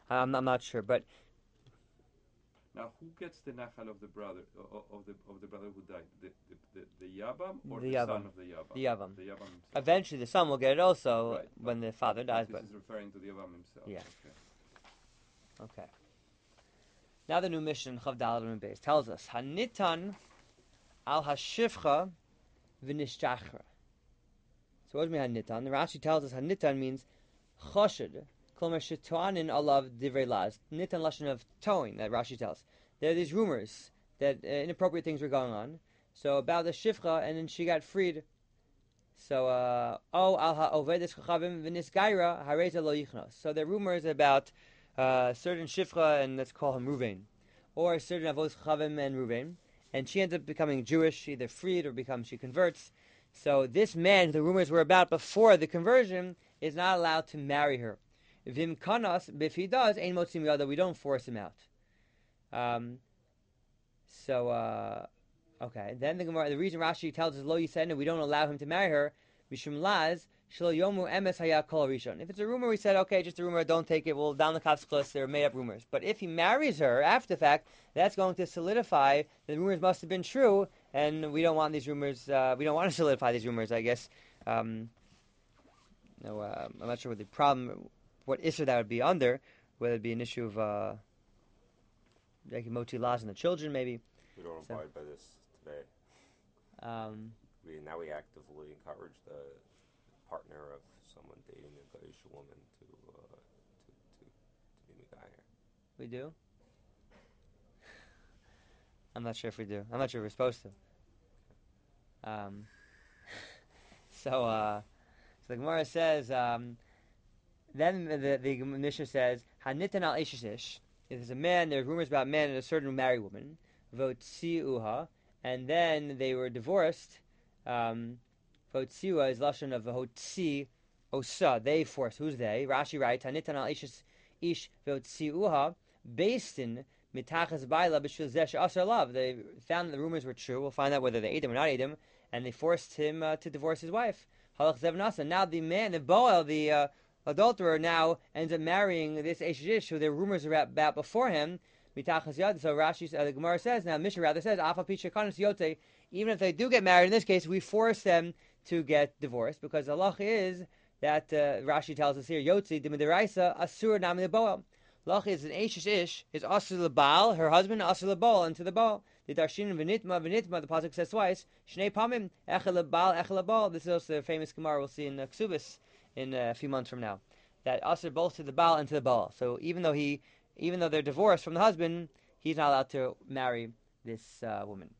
I'm, I'm not sure, but Now, who gets the nachal of the brother of, of the of the brother who died? The the, the, the Yabam or The the, Yavam. son of the Yabam? The Yavam. The Yabam himself. eventually the son will get it also Right, when but- the father but dies. This But is referring to the Yabam himself. Yeah. Okay. okay. Now the new mission Chav Daled and Beis tells us Hanitan al hashivcha v'nishtachra. So what does it mean Hanitan? The Rashi tells us Hanitan means choshed. Klomer shetuanin alav divrei laz. Nitan lashon of towing that Rashi tells. There are these rumors that uh, inappropriate things were going on. So about the shivcha, and then she got freed. So uh, oh al ha'ovedes chachavim v'nisgaira hareza lo yichnos. So there are rumors about uh, certain shivcha, and let's call him Ruvain, or certain avodas chachavim and Ruvain, and she ends up becoming Jewish, either freed or becomes she converts. So this man, the rumors were about before the conversion, is not allowed to marry her. Vim kanas, if he does, ein motzim yada, we don't force him out. Um, so, uh, okay. Then the Gemara, the reason Rashi tells us lo yisena, we don't allow him to marry her, mishum laz shelo yomu emes haya kol rishon. If it's a rumor, we said okay, just a rumor, don't take it. Well, down the Kafskos, they're made up rumors. But if he marries her after the fact, that's going to solidify that the rumors must have been true, and we don't want these rumors. Uh, we don't want to solidify these rumors, I guess. Um, no, uh, I'm not sure what the problem. What issue that would be under, whether it be an issue of uh, like moti laws and the children, maybe. We don't So- abide by this today. Um, We now we actively encourage the partner of someone dating a Gaisha woman to uh, to, to to be Megayer. we do. I'm not sure if we do. I'm not sure if we're supposed to. Um, so, uh, so the Gemara says. Um, then the the Mishnah says, "Hanitan al ishish." If there's a man, there are rumors about a man and a certain married woman, votziuha, and then they were divorced. Um, Votziuha is lashon of hotzi osa. They forced. Who's they? Rashi writes, "Hanitan al ishish ish votziuha based in mitachas baila b'shul zesh asar lav." They found that the rumors were true. We'll find out whether they ate him or not ate him, and they forced him uh, to divorce his wife. Halach zev nasa. Now the man, the boel, the uh, adulterer now ends up marrying this Eshish, who there were rumors about, about before him. Mitachas yad. So Rashi, uh, the Gemara says, now Mishnah rather says, Afa pisha kanas yote. Even if they do get married, in this case, we force them to get divorced because the halach is that uh, Rashi tells us here, Yotzi dimidiraisa asur nami leboel. Halach is an Eshish ish is asur lebal, her husband asur lebol, and to the bol. The darshin v'nitma v'nitma. The pasuk says twice. Shnei pamim echel lebal echel lebol. This is also the famous Gemara we'll see in uh, Ksubis in uh, a few months from now. That asr both to the Baal and to the Baal. So even though he, even though they're divorced from the husband, he's not allowed to marry this uh, woman.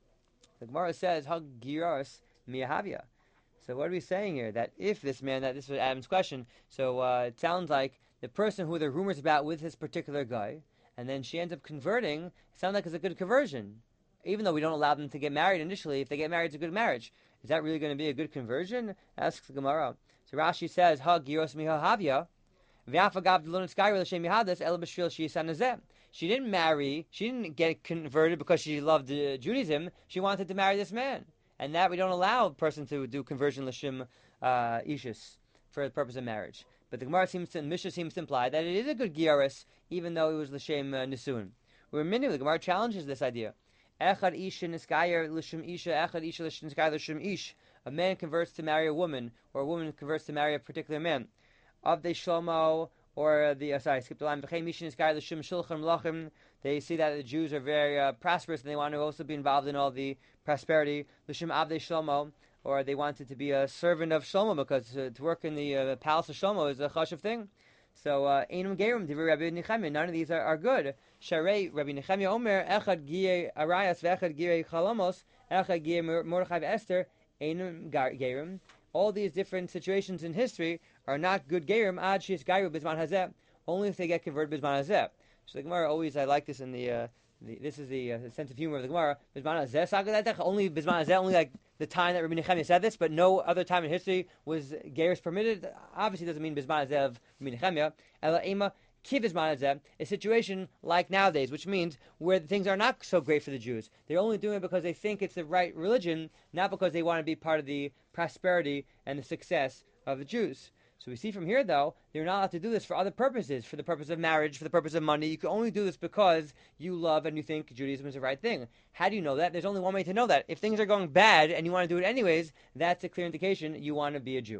The Gemara says, "Hagiras miyahavia." So what are we saying here? That if this man, that this was Adam's question. So uh, it sounds like the person who there are rumors about with this particular guy, and then she ends up converting. It sounds like it's a good conversion, even though we don't allow them to get married initially. If they get married, it's a good marriage. Is that really going to be a good conversion? Asks the Gemara. So Rashi says, "Ha giros mihahavia, v'afagav delonit skayra l'shem yihades el b'shvil sheyisan hazeh." She didn't marry. She didn't get converted because she loved uh, Judaism. She wanted to marry this man, and that we don't allow a person to do conversion l'shem uh, ishus for the purpose of marriage. But the Gemara seems to, Mishnah seems to imply that it is a good giyaris, even though it was l'shem uh, nisuin. We're many. The Gemara challenges this idea. Echad isha niskayer l'shem isha. Echad isha niskayer l'shem ish. A man converts to marry a woman, or a woman converts to marry a particular man. Avdei Shlomo, or the uh, sorry, I skipped the line. V'chein mishin is l'shem shulchan lachem. They see that the Jews are very uh, prosperous, and they want to also be involved in all the prosperity. L'shem Avdei Shlomo, or they wanted to be a servant of Shlomo because uh, to work in the uh, palace of Shlomo is a chashuv thing. So Einum Gerim, Divrei Rabbi Nechemia. None of these are, are good. Sharei Rabbi Nechemia Omer Echad Giyei Arayas VeEchad Giyei Chalamos Echad Giyei Mordechai VeEsther. Einum Gerim. All these different situations in history are not good Gerim. Ad Shis Geiru Bizman Hazeh. Only if they get converted Bizman Hazeh. So the Gemara always, I like this in the, uh, the this is the, uh, the sense of humor of the Gemara. Bizman Hazeh Sagadetech. Only Bizman Hazeh. Only like the time that Rabbi Nechemia said this, but no other time in history was Geiris permitted. Obviously, doesn't mean Bizman Hazeh of Rabbi Nechemia. Ela Ema. A situation like nowadays, which means where things are not so great for the Jews. They're only doing it because they think it's the right religion, not because they want to be part of the prosperity and the success of the Jews. So we see from here, though, you're not allowed to do this for other purposes, for the purpose of marriage, for the purpose of money. You can only do this because you love and you think Judaism is the right thing. How do you know that? There's only one way to know that. If things are going bad and you want to do it anyways, that's a clear indication you want to be a Jew.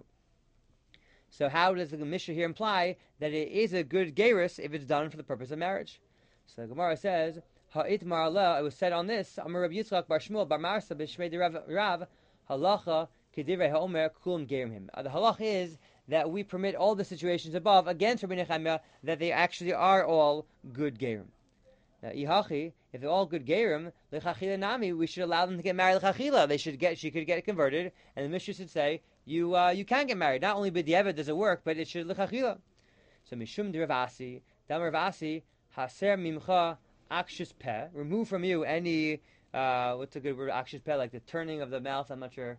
So how does the Mishnah here imply that it is a good gerus if it's done for the purpose of marriage? So the Gemara says, Ha'it marala, it was said on this, Amar Rav Yitzchak bar Shmuel bar Marsa b'shmei de Rav, Rav halacha kedivrei ha'omer kulam gerim him. The halacha is that we permit all the situations above against Rabbi Nechemia that they actually are all good gerim. Now, ihachi, if they're all good gerim, lechachila nami, we should allow them to get married lechachila. They should get, she could get converted, and the Mishnah should say, you uh, you can get married. Not only b'diavad does it work, but it should lechachila. So mishum de Rav Asi, dam Rav Asi, haser mimcha akshus peh, remove from you any, uh, what's a good word, akshus peh, like the turning of the mouth, I'm not sure.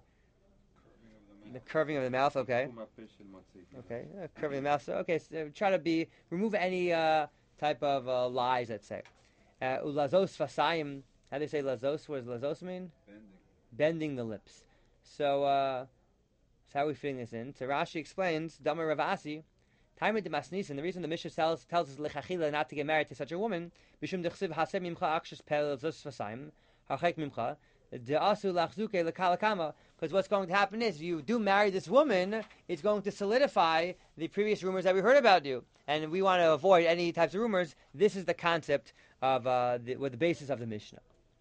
The curving of the mouth, okay. Okay, uh, curving the mouth. So, okay, so try to be, remove any uh, type of uh, lies, let's say. Uh, ulazos fasayim, how do they say lazos? What does lazos mean? Bending. Bending the lips. So, uh, so how are we fitting this in? So Rashi explains, Dama Rav Asi, Taimid de Masnisin, the reason the Mishnah tells, tells us lechachila not to get married to such a woman, Bishum dechsiv hasem mimcha akshus pel lazos fasayim, harchek mimcha, because what's going to happen is, if you do marry this woman, it's going to solidify the previous rumors that we heard about you. And we want to avoid any types of rumors. This is the concept of, uh, the, with the basis of the Mishnah.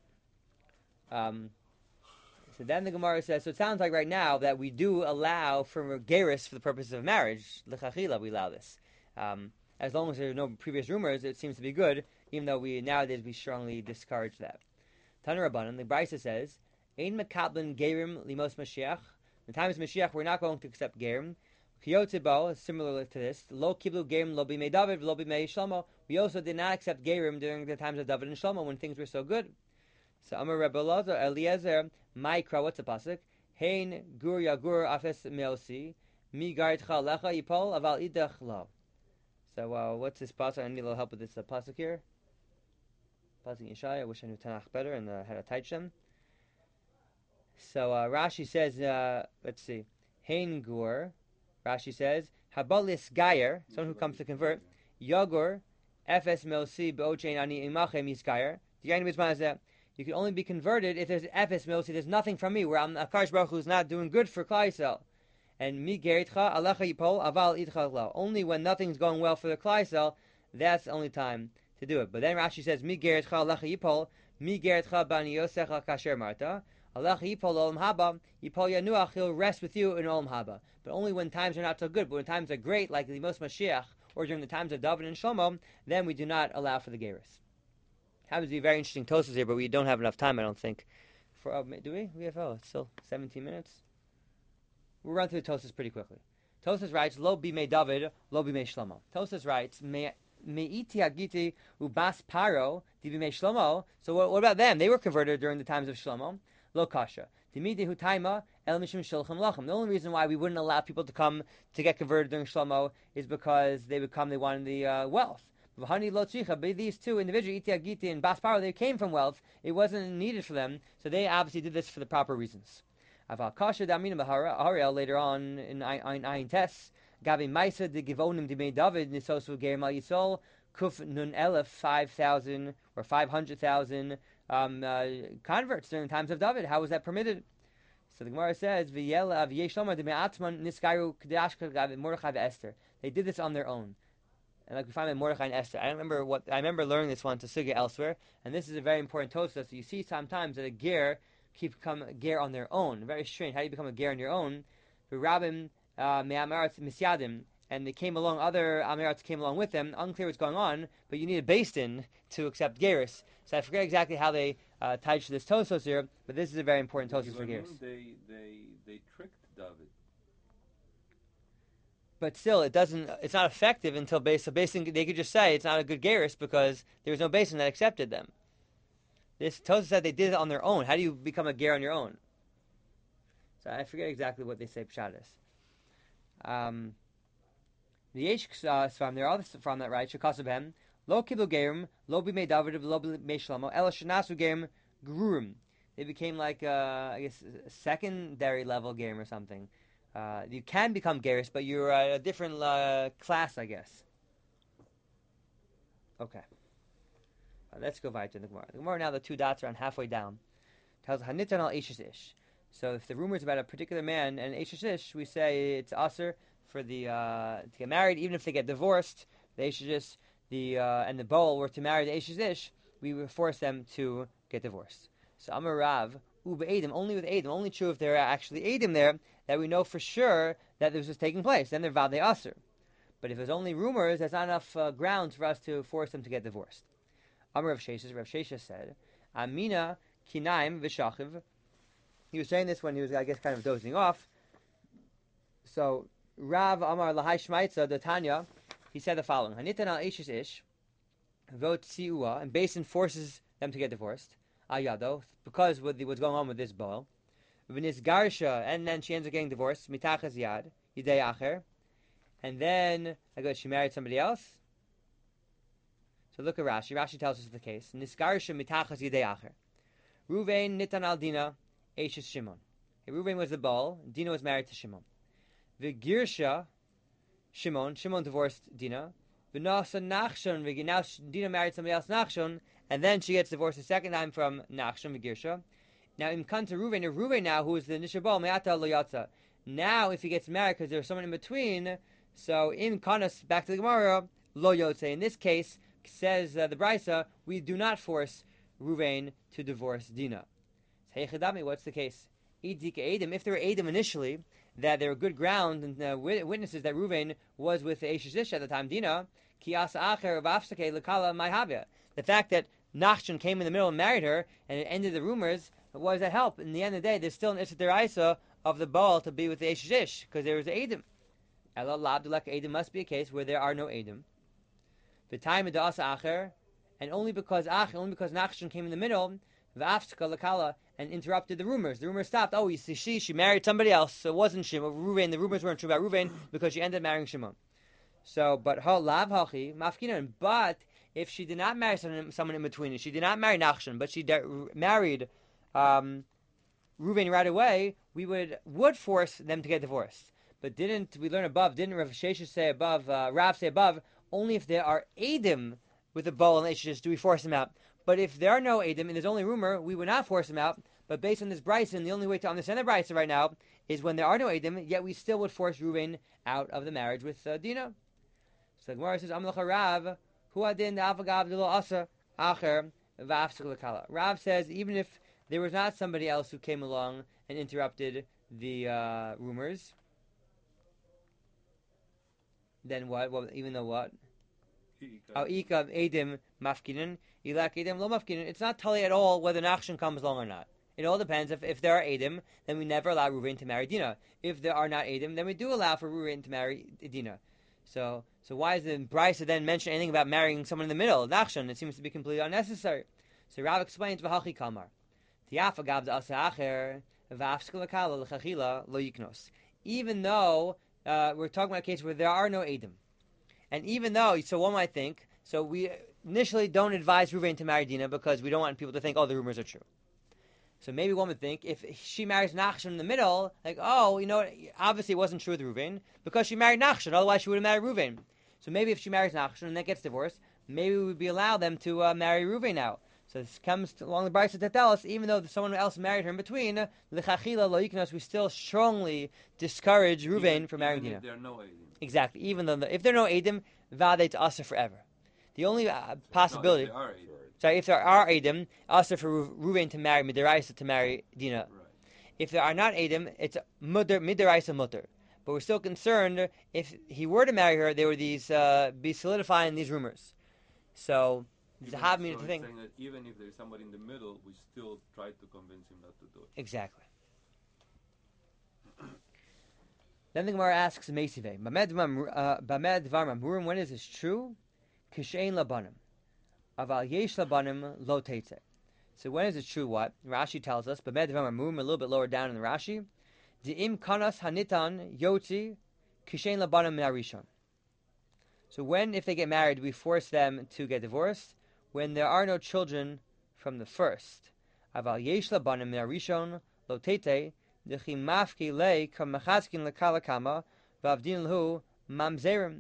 Um, so then the Gemara says, so it sounds like right now that we do allow for gerus for the purposes of marriage. L'chachila, we allow this. Um, as long as there are no previous rumors, it seems to be good, even though we nowadays we strongly discourage that. Tana Rabbanan, the Brisa says, Ein mekablin gerim limos Mashiach. In the times of Mashiach, we're not going to accept gerim. Kiyotzebo, similar to this, lo kiblu gerim lo bimei David, lo bimei Shlomo. We also did not accept gerim during the times of David and Shlomo when things were so good. So Amar Rebbe Eliezer, Ma'ikra, what's the pasuk? Hein gur yagur afes meosi, mi garitcha lecha yipol aval idach lo. So uh, what's this pasuk? I need a little help with this uh, pasuk here. Pasuk Yeshaya. I wish I knew Tanakh better and uh, had a tight shem. So uh, Rashi says, uh, let's see, Hein gur. Rashi says, Habalis gayer, someone who comes to convert, Yagur, Efes Melsi Beochain Ani Imachem Yisgayer. The Yain Mizman is that you can only be converted if there's Efes Melsi, there's nothing from me, where I'm Akash Baruch who's not doing good for Klal Yisrael. And Mi Geritcha, Alecha Yipol, Aval Idcha Lo. Only when nothing's going well for the Klal Yisrael, that's the only time to do it. But then Rashi says, Mi Geritcha, Alecha Yipol, Mi Geritcha Bani Yosecha Kasher Marta. Allah Yipol Olam Haba, Yipol Yanuach, he'll rest with you in Olam Haba. But only when times are not so good. But when times are great, like the Mos Mashiach, or during the times of David and Shlomo, then we do not allow for the Gerus. Happens to be very interesting Tosas here, but we don't have enough time, I don't think. For oh, do we? We have, oh, it's still seventeen minutes. We'll run through the Tosas pretty quickly. Tosas writes, Lo bimei David, lo bimei Shlomo. Tosas writes, Me'iti Hagiti ubas Paro, di bimei Shlomo. So what, what about them? They were converted during the times of Shlomo. Lo kasha. The only reason why we wouldn't allow people to come to get converted during Shlomo is because they would come, they wanted the uh, wealth. But these two individuals, Iti Agiti and Bas Paro, they came from wealth. It wasn't needed for them, so they obviously did this for the proper reasons. Later on in Ayin Tes, Gabi Maisa de Givonim de David Nisosu Gerim Al Yisol Kuf Nun Elef five thousand or five hundred thousand. Um, uh, converts during the times of David. How was that permitted? So the Gemara says, they did this on their own. And like we find in Mordechai and Esther. I don't remember what I remember learning this one to Sugya elsewhere, and this is a very important Tosafos. So you see sometimes that a ger keep become a ger on their own. Very strange. How do you become a ger on your own? Rabbim me'amaratz misyadim. And they came along, other Amirats came along with them. Unclear what's going on, but you need a beis din to accept Gerus. So I forget exactly how they uh, tied to this Tosos here, but this is a very important Tosos for Gerus. They, they, they tricked David. But still, it doesn't. It's not effective until beis. So beis din, they could just say it's not a good Gerus because there was no beis din that accepted them. This Tosos said they did it on their own. How do you become a ger on your own? So I forget exactly what they say pshat is. Um... The Yesh Sfam, there are other from that right. Shekasabhem, lo kiblu gerim, lo bimei David, lo bimei Shlomo, ela shenasu gerim grurim. They became like uh, I guess a secondary level gerim or something. uh, you can become Geris, but you're a different uh, class, I guess. Okay. Uh, let's go weiter in the Gemara. The Gemara now, the two dots are on halfway down. Tells Hanitan al Eishes Ish. So if the rumor is about a particular man and Eishes Ish, we say it's aser for the uh, to get married, even if they get divorced. The Eishes Ish, the uh, and the Baal were to marry the Eishes Ish, we would force them to get divorced. So Amar Rav, Uba Adam, only with Adam, only true if there are actually Adam there, that we know for sure that this was taking place. Then they're Vade Aser. But if there's only rumors, that's not enough uh, grounds for us to force them to get divorced. Amar Rav Sheshes, Rav Sheshes said, Amina Kinaim Vishachiv. He was saying this when he was, I guess, kind of dozing off. So, Rav Amar Lahai Shmaitza, the Tanya, he said the following: Hanitan al Eishes Ish, Vot Siua, and Basin forces them to get divorced. Ayado, because with the, what's going on with this Baal. V'nis Garsha, and then she ends up getting divorced. Mitachas Yad, Yidei Acher. And then, I guess she married somebody else. So look at Rashi. Rashi tells us the case. Nisgarsha Mitachas Yidei Acher. Ruvain Nitan al Dina, Eishes Shimon. Hey, Ruvain was the Baal. Dina was married to Shimon. V'girsha Shimon. Shimon divorced Dina. V'nasa Nachshon. Now Dina married somebody else, Nachshon, and then she gets divorced a second time from Nachshon V'girsha. Now in Kanta Ruvain, if Ruvain now, who is the Nisha Baal, Me'ata lo yatsa. Now if he gets married, because there's someone in between, so in Kanas, back to the Gemara, lo yotze. In this case, says uh, the Brisa, we do not force Ruvain to divorce Dina. Hey Chadami, what's the case? If there were Edom initially, that there were good ground and uh, witnesses that Ruvain was with Eishes Ish at the time, Dina, Kiasa Acher Vafsake Lakala Mayhavia. The fact that Nachshon came in the middle and married her, and it ended the rumors, what does that help? In the end of the day, there's still an Issa Deraisa of the Baal to be with the Eishes Ish, because there was Edom. Ela Labdulak Edom must be a case where there are no Edom. The time of the Asa Acher, and only because Acher, only because Nachshon came in the middle, Vafsaka Lakala, and interrupted the rumors. The rumors stopped. Oh, you see, she she married somebody else, so it wasn't Shimon. Ruvain, the rumors weren't true about Ruvain because she ended up marrying Shimon. So, but ha lav hachi mafkinan. But if she did not marry someone, someone in between, she did not marry Nachshon, but she de- married um, Ruvain right away, we would would force them to get divorced. But didn't we learn above? Didn't Rav Sheshes say above? Uh, Rav say above? Only if there are Edim with a Baal and Eishes do we force them out. But if there are no Edim and there's only rumor, we would not force them out. But based on this Bryson, the only way to understand the Bryson right now is when there are no Edim, yet we still would force Ruvain out of the marriage with uh, Dina. So the Gemara says, Amlacha Rav, hu adin avagav delo asa acher v'afsik lekala. Rav says, even if there was not somebody else who came along and interrupted the uh, rumors, then what? Well, even though what? Oh, ikav edim mafkinin, ilak edim lo mafkinin. It's not tali at all whether Nachshon comes along or not. It all depends. If if there are edim, then we never allow Ruvain to marry Dina. If there are not edim, then we do allow for Ruvain to marry Dina. So so why is the Brisa then mention anything about marrying someone in the middle? Nachshon, it seems to be completely unnecessary. So Rav explains v'hachi kamar. Tiafa gavda asa acher v'afskul akala l'chachila lo yiknos. Even though uh, we're talking about a case where there are no edim. And even though, so one might think, so we initially don't advise Ruvain to marry Dina because we don't want people to think, oh, the rumors are true. So maybe one would think, if she marries Nachshon in the middle, like, oh, you know, obviously it wasn't true with Ruvain because she married Nachshon, otherwise she would have married Ruvain. So maybe if she marries Nachshon and then gets divorced, maybe we would be allowed them to uh, marry Ruvain now. So this comes to, along the Brisa to tell us, even though someone else married her in between, l'chachila lo yiknos, we still strongly discourage Ruvain even, even even from marrying if Dina. there are no Edim. Exactly. Even though the, if there are no Edim, vade to Asa forever. The only uh, possibility. No, if there are Edim. Sorry, if there are Edim, Asa for Ruvain to marry Midiraisa to marry Dina. Right. If there are not Edim, it's Mudar Midiraisa Mutter. But we're still concerned if he were to marry her, there would these uh, be solidifying these rumors. So there's a hard meaning so to think. Saying that even if there's somebody in the middle, we still try to convince him not to do it. Exactly. Then the Gemara asks Meisive, Bamed Dvar Mamurim, when is this true? Kishein Labanim. Aval Yesh Labanim Lo Teitze. So when is it true what? Rashi tells us, Bamed Dvar Mamurim, a little bit lower down in the Rashi, Di'im Kanas Hanitan Yotzi Kishein Labanim Minarishon. So when, if they get married, we force them to get divorced? When there are no children from the first. Aval Yesh Labanim Minarishon Lo Teitze, Dechi mafki lei kam machaskin lekala kama v'avdin lahu mamzerim.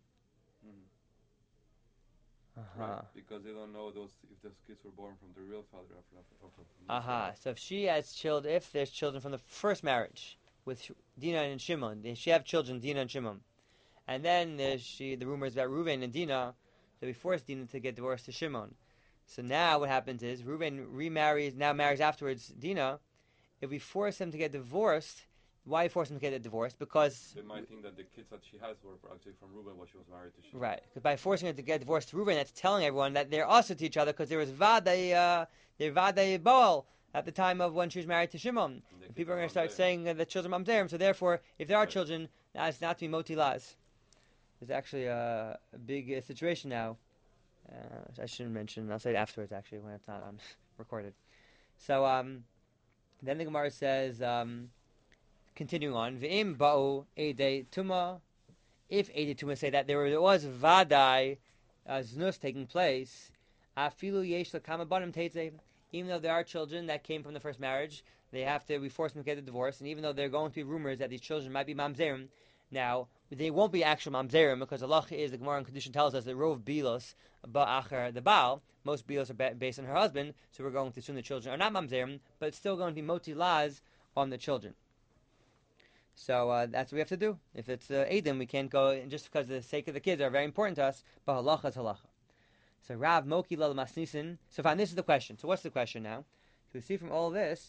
Right, Uh-huh. because they don't know those if those kids were born from the real father of, of, of, of Aha. Uh-huh. So if she has children, if there's children from the first marriage with Dina and Shimon, if she have children, Dina and Shimon, and then there's she the rumors about Reuven and Dina, so we forced Dina to get divorced to Shimon. So now what happens is Reuven remarries, now marries afterwards Dina. If we force him to get divorced, why force him to get a divorce? Because they might think that the kids that she has were actually from Reuben while she was married to Shimon. Right, because by forcing her to get divorced to Reuven, that's telling everyone that they're also to each other because there was Vadei, uh, there Vadei Boel at the time of when she was married to Shimon. And And people are going to Mamzerim. start saying uh, the children are Mamzerim, so therefore, if there are Right. children, that's not to be Moti Laz. There's actually a, a big uh, situation now. Uh, I shouldn't mention. I'll say it afterwards. Actually, when it's not on recorded. So um, then the Gemara says, um, continuing on, V'im ba'u edei tuma. If edei tuma say that there was vadai uh, znus taking place, afilu yesh lekama banim teitze. Even though there are children that came from the first marriage, they have to. We force them to get a divorce, and even though there are going to be rumors that these children might be mamzerim, now they won't be actual mamzerim because Allah is the Gemara and condition tells us that rov bilos ba'acher the Baal. Most bilos are ba- based on her husband, so we're going to assume the children are not mamzerim, but it's still going to be moti laz on the children. So uh, that's what we have to do. If it's uh, Edom, we can't go just because the sake of the kids are very important to us. But halacha is halacha. So Rav Moki Lal Masnisin. So fine, this is the question. So what's the question now? So we see from all this,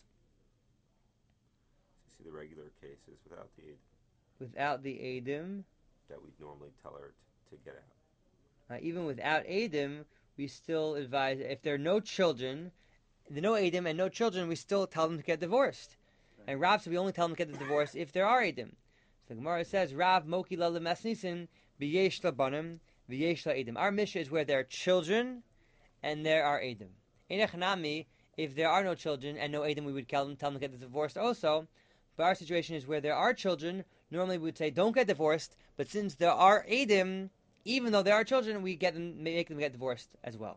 You see the regular cases without the aid without the Edom, that we'd normally tell her t- to get out. uh, even without Edom, we still advise if there are no children, there are no Edom and no children, we still tell them to get divorced. Right. And Rav said we only tell them to get the divorce if there are Edom. So the Gemara says Rav Moki Lal Masnisin b'yesh labanim v'yesh la'edim. Our mission is where there are children and there are Edom. Einechanami, if there are no children and no Edom, we would tell them, tell them to get divorced also. But our situation is where there are children. Normally we would say don't get divorced, but since there are Edom, even though there are children, we get them make them get divorced as well.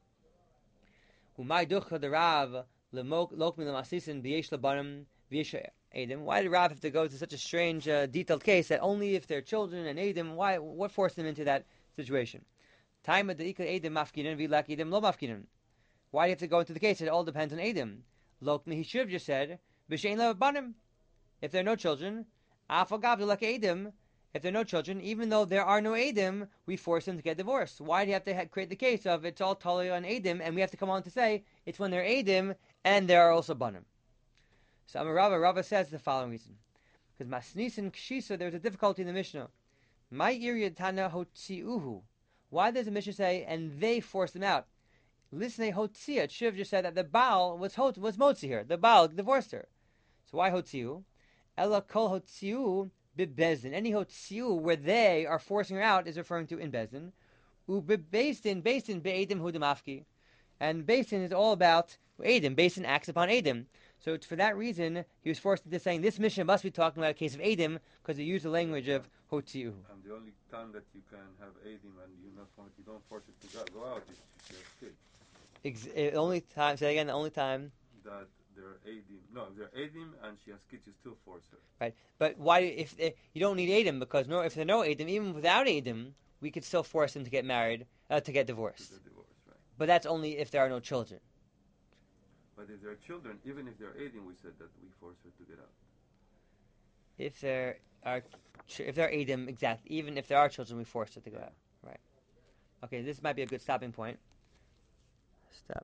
Umay ducha the Rav lemok lokmi lemasisin b'yesh labanim v'yesh Edom. Why did Rav have to go to such a strange, uh, detailed case that only if they're children and Edom? Why? What forced them into that situation? Time of the Edom mafkinen v'lak Edom lo mafkinen. Why do you have to go into the case? It all depends on Edom. Lokmi, he should have just said b'shein lebanim. If there are no children, afagav v'lak Edom. If there are no children, even though there are no Edom, we force them to get divorced. Why do you have to ha- create the case of it's all totally on Edom, and we have to come on to say it's when they're Edom and there are also banim? So Amar Rava, Rava says the following reason. Because Masnis and Kshisa, there's a difficulty in the Mishnah. My area Tana Hotziuhu. Why does the Mishnah say, and they forced them out? Listen, Hotzia, it should have just said that the Baal was hot, was Motzi here. The Baal divorced her. So why Hotziu? Ella kol Hotziu bibezdin. Any Hotziu where they are forcing her out is referring to in Bezdin. U bibezdin, Bezdin be'edim hudamafki. And Bezdin is all about Edom. Bezdin acts upon Edom. So it's for that reason he was forced into saying this mission must be talking about a case of Edom because he used the language of Hotziu. And the only time that you can have Edom and you not want, you don't force it to go, go out is to have kids. Ex- only time. Say again. The only time that there are Edom. No, if there are Edom and she has kids, you still force her. Right. But why? If, if you don't need Edom, because no, if there are no Edom, even without Edom, we could still force them to get married, uh, to get divorced. To get divorced, right? But that's only if there are no children. But if there are children, even if they're Edom, we said that we force her to get out. If there are, ch- if there are Edom, exactly. Even if there are children, we force it to go out. Right. Okay. This might be a good stopping point. Stop.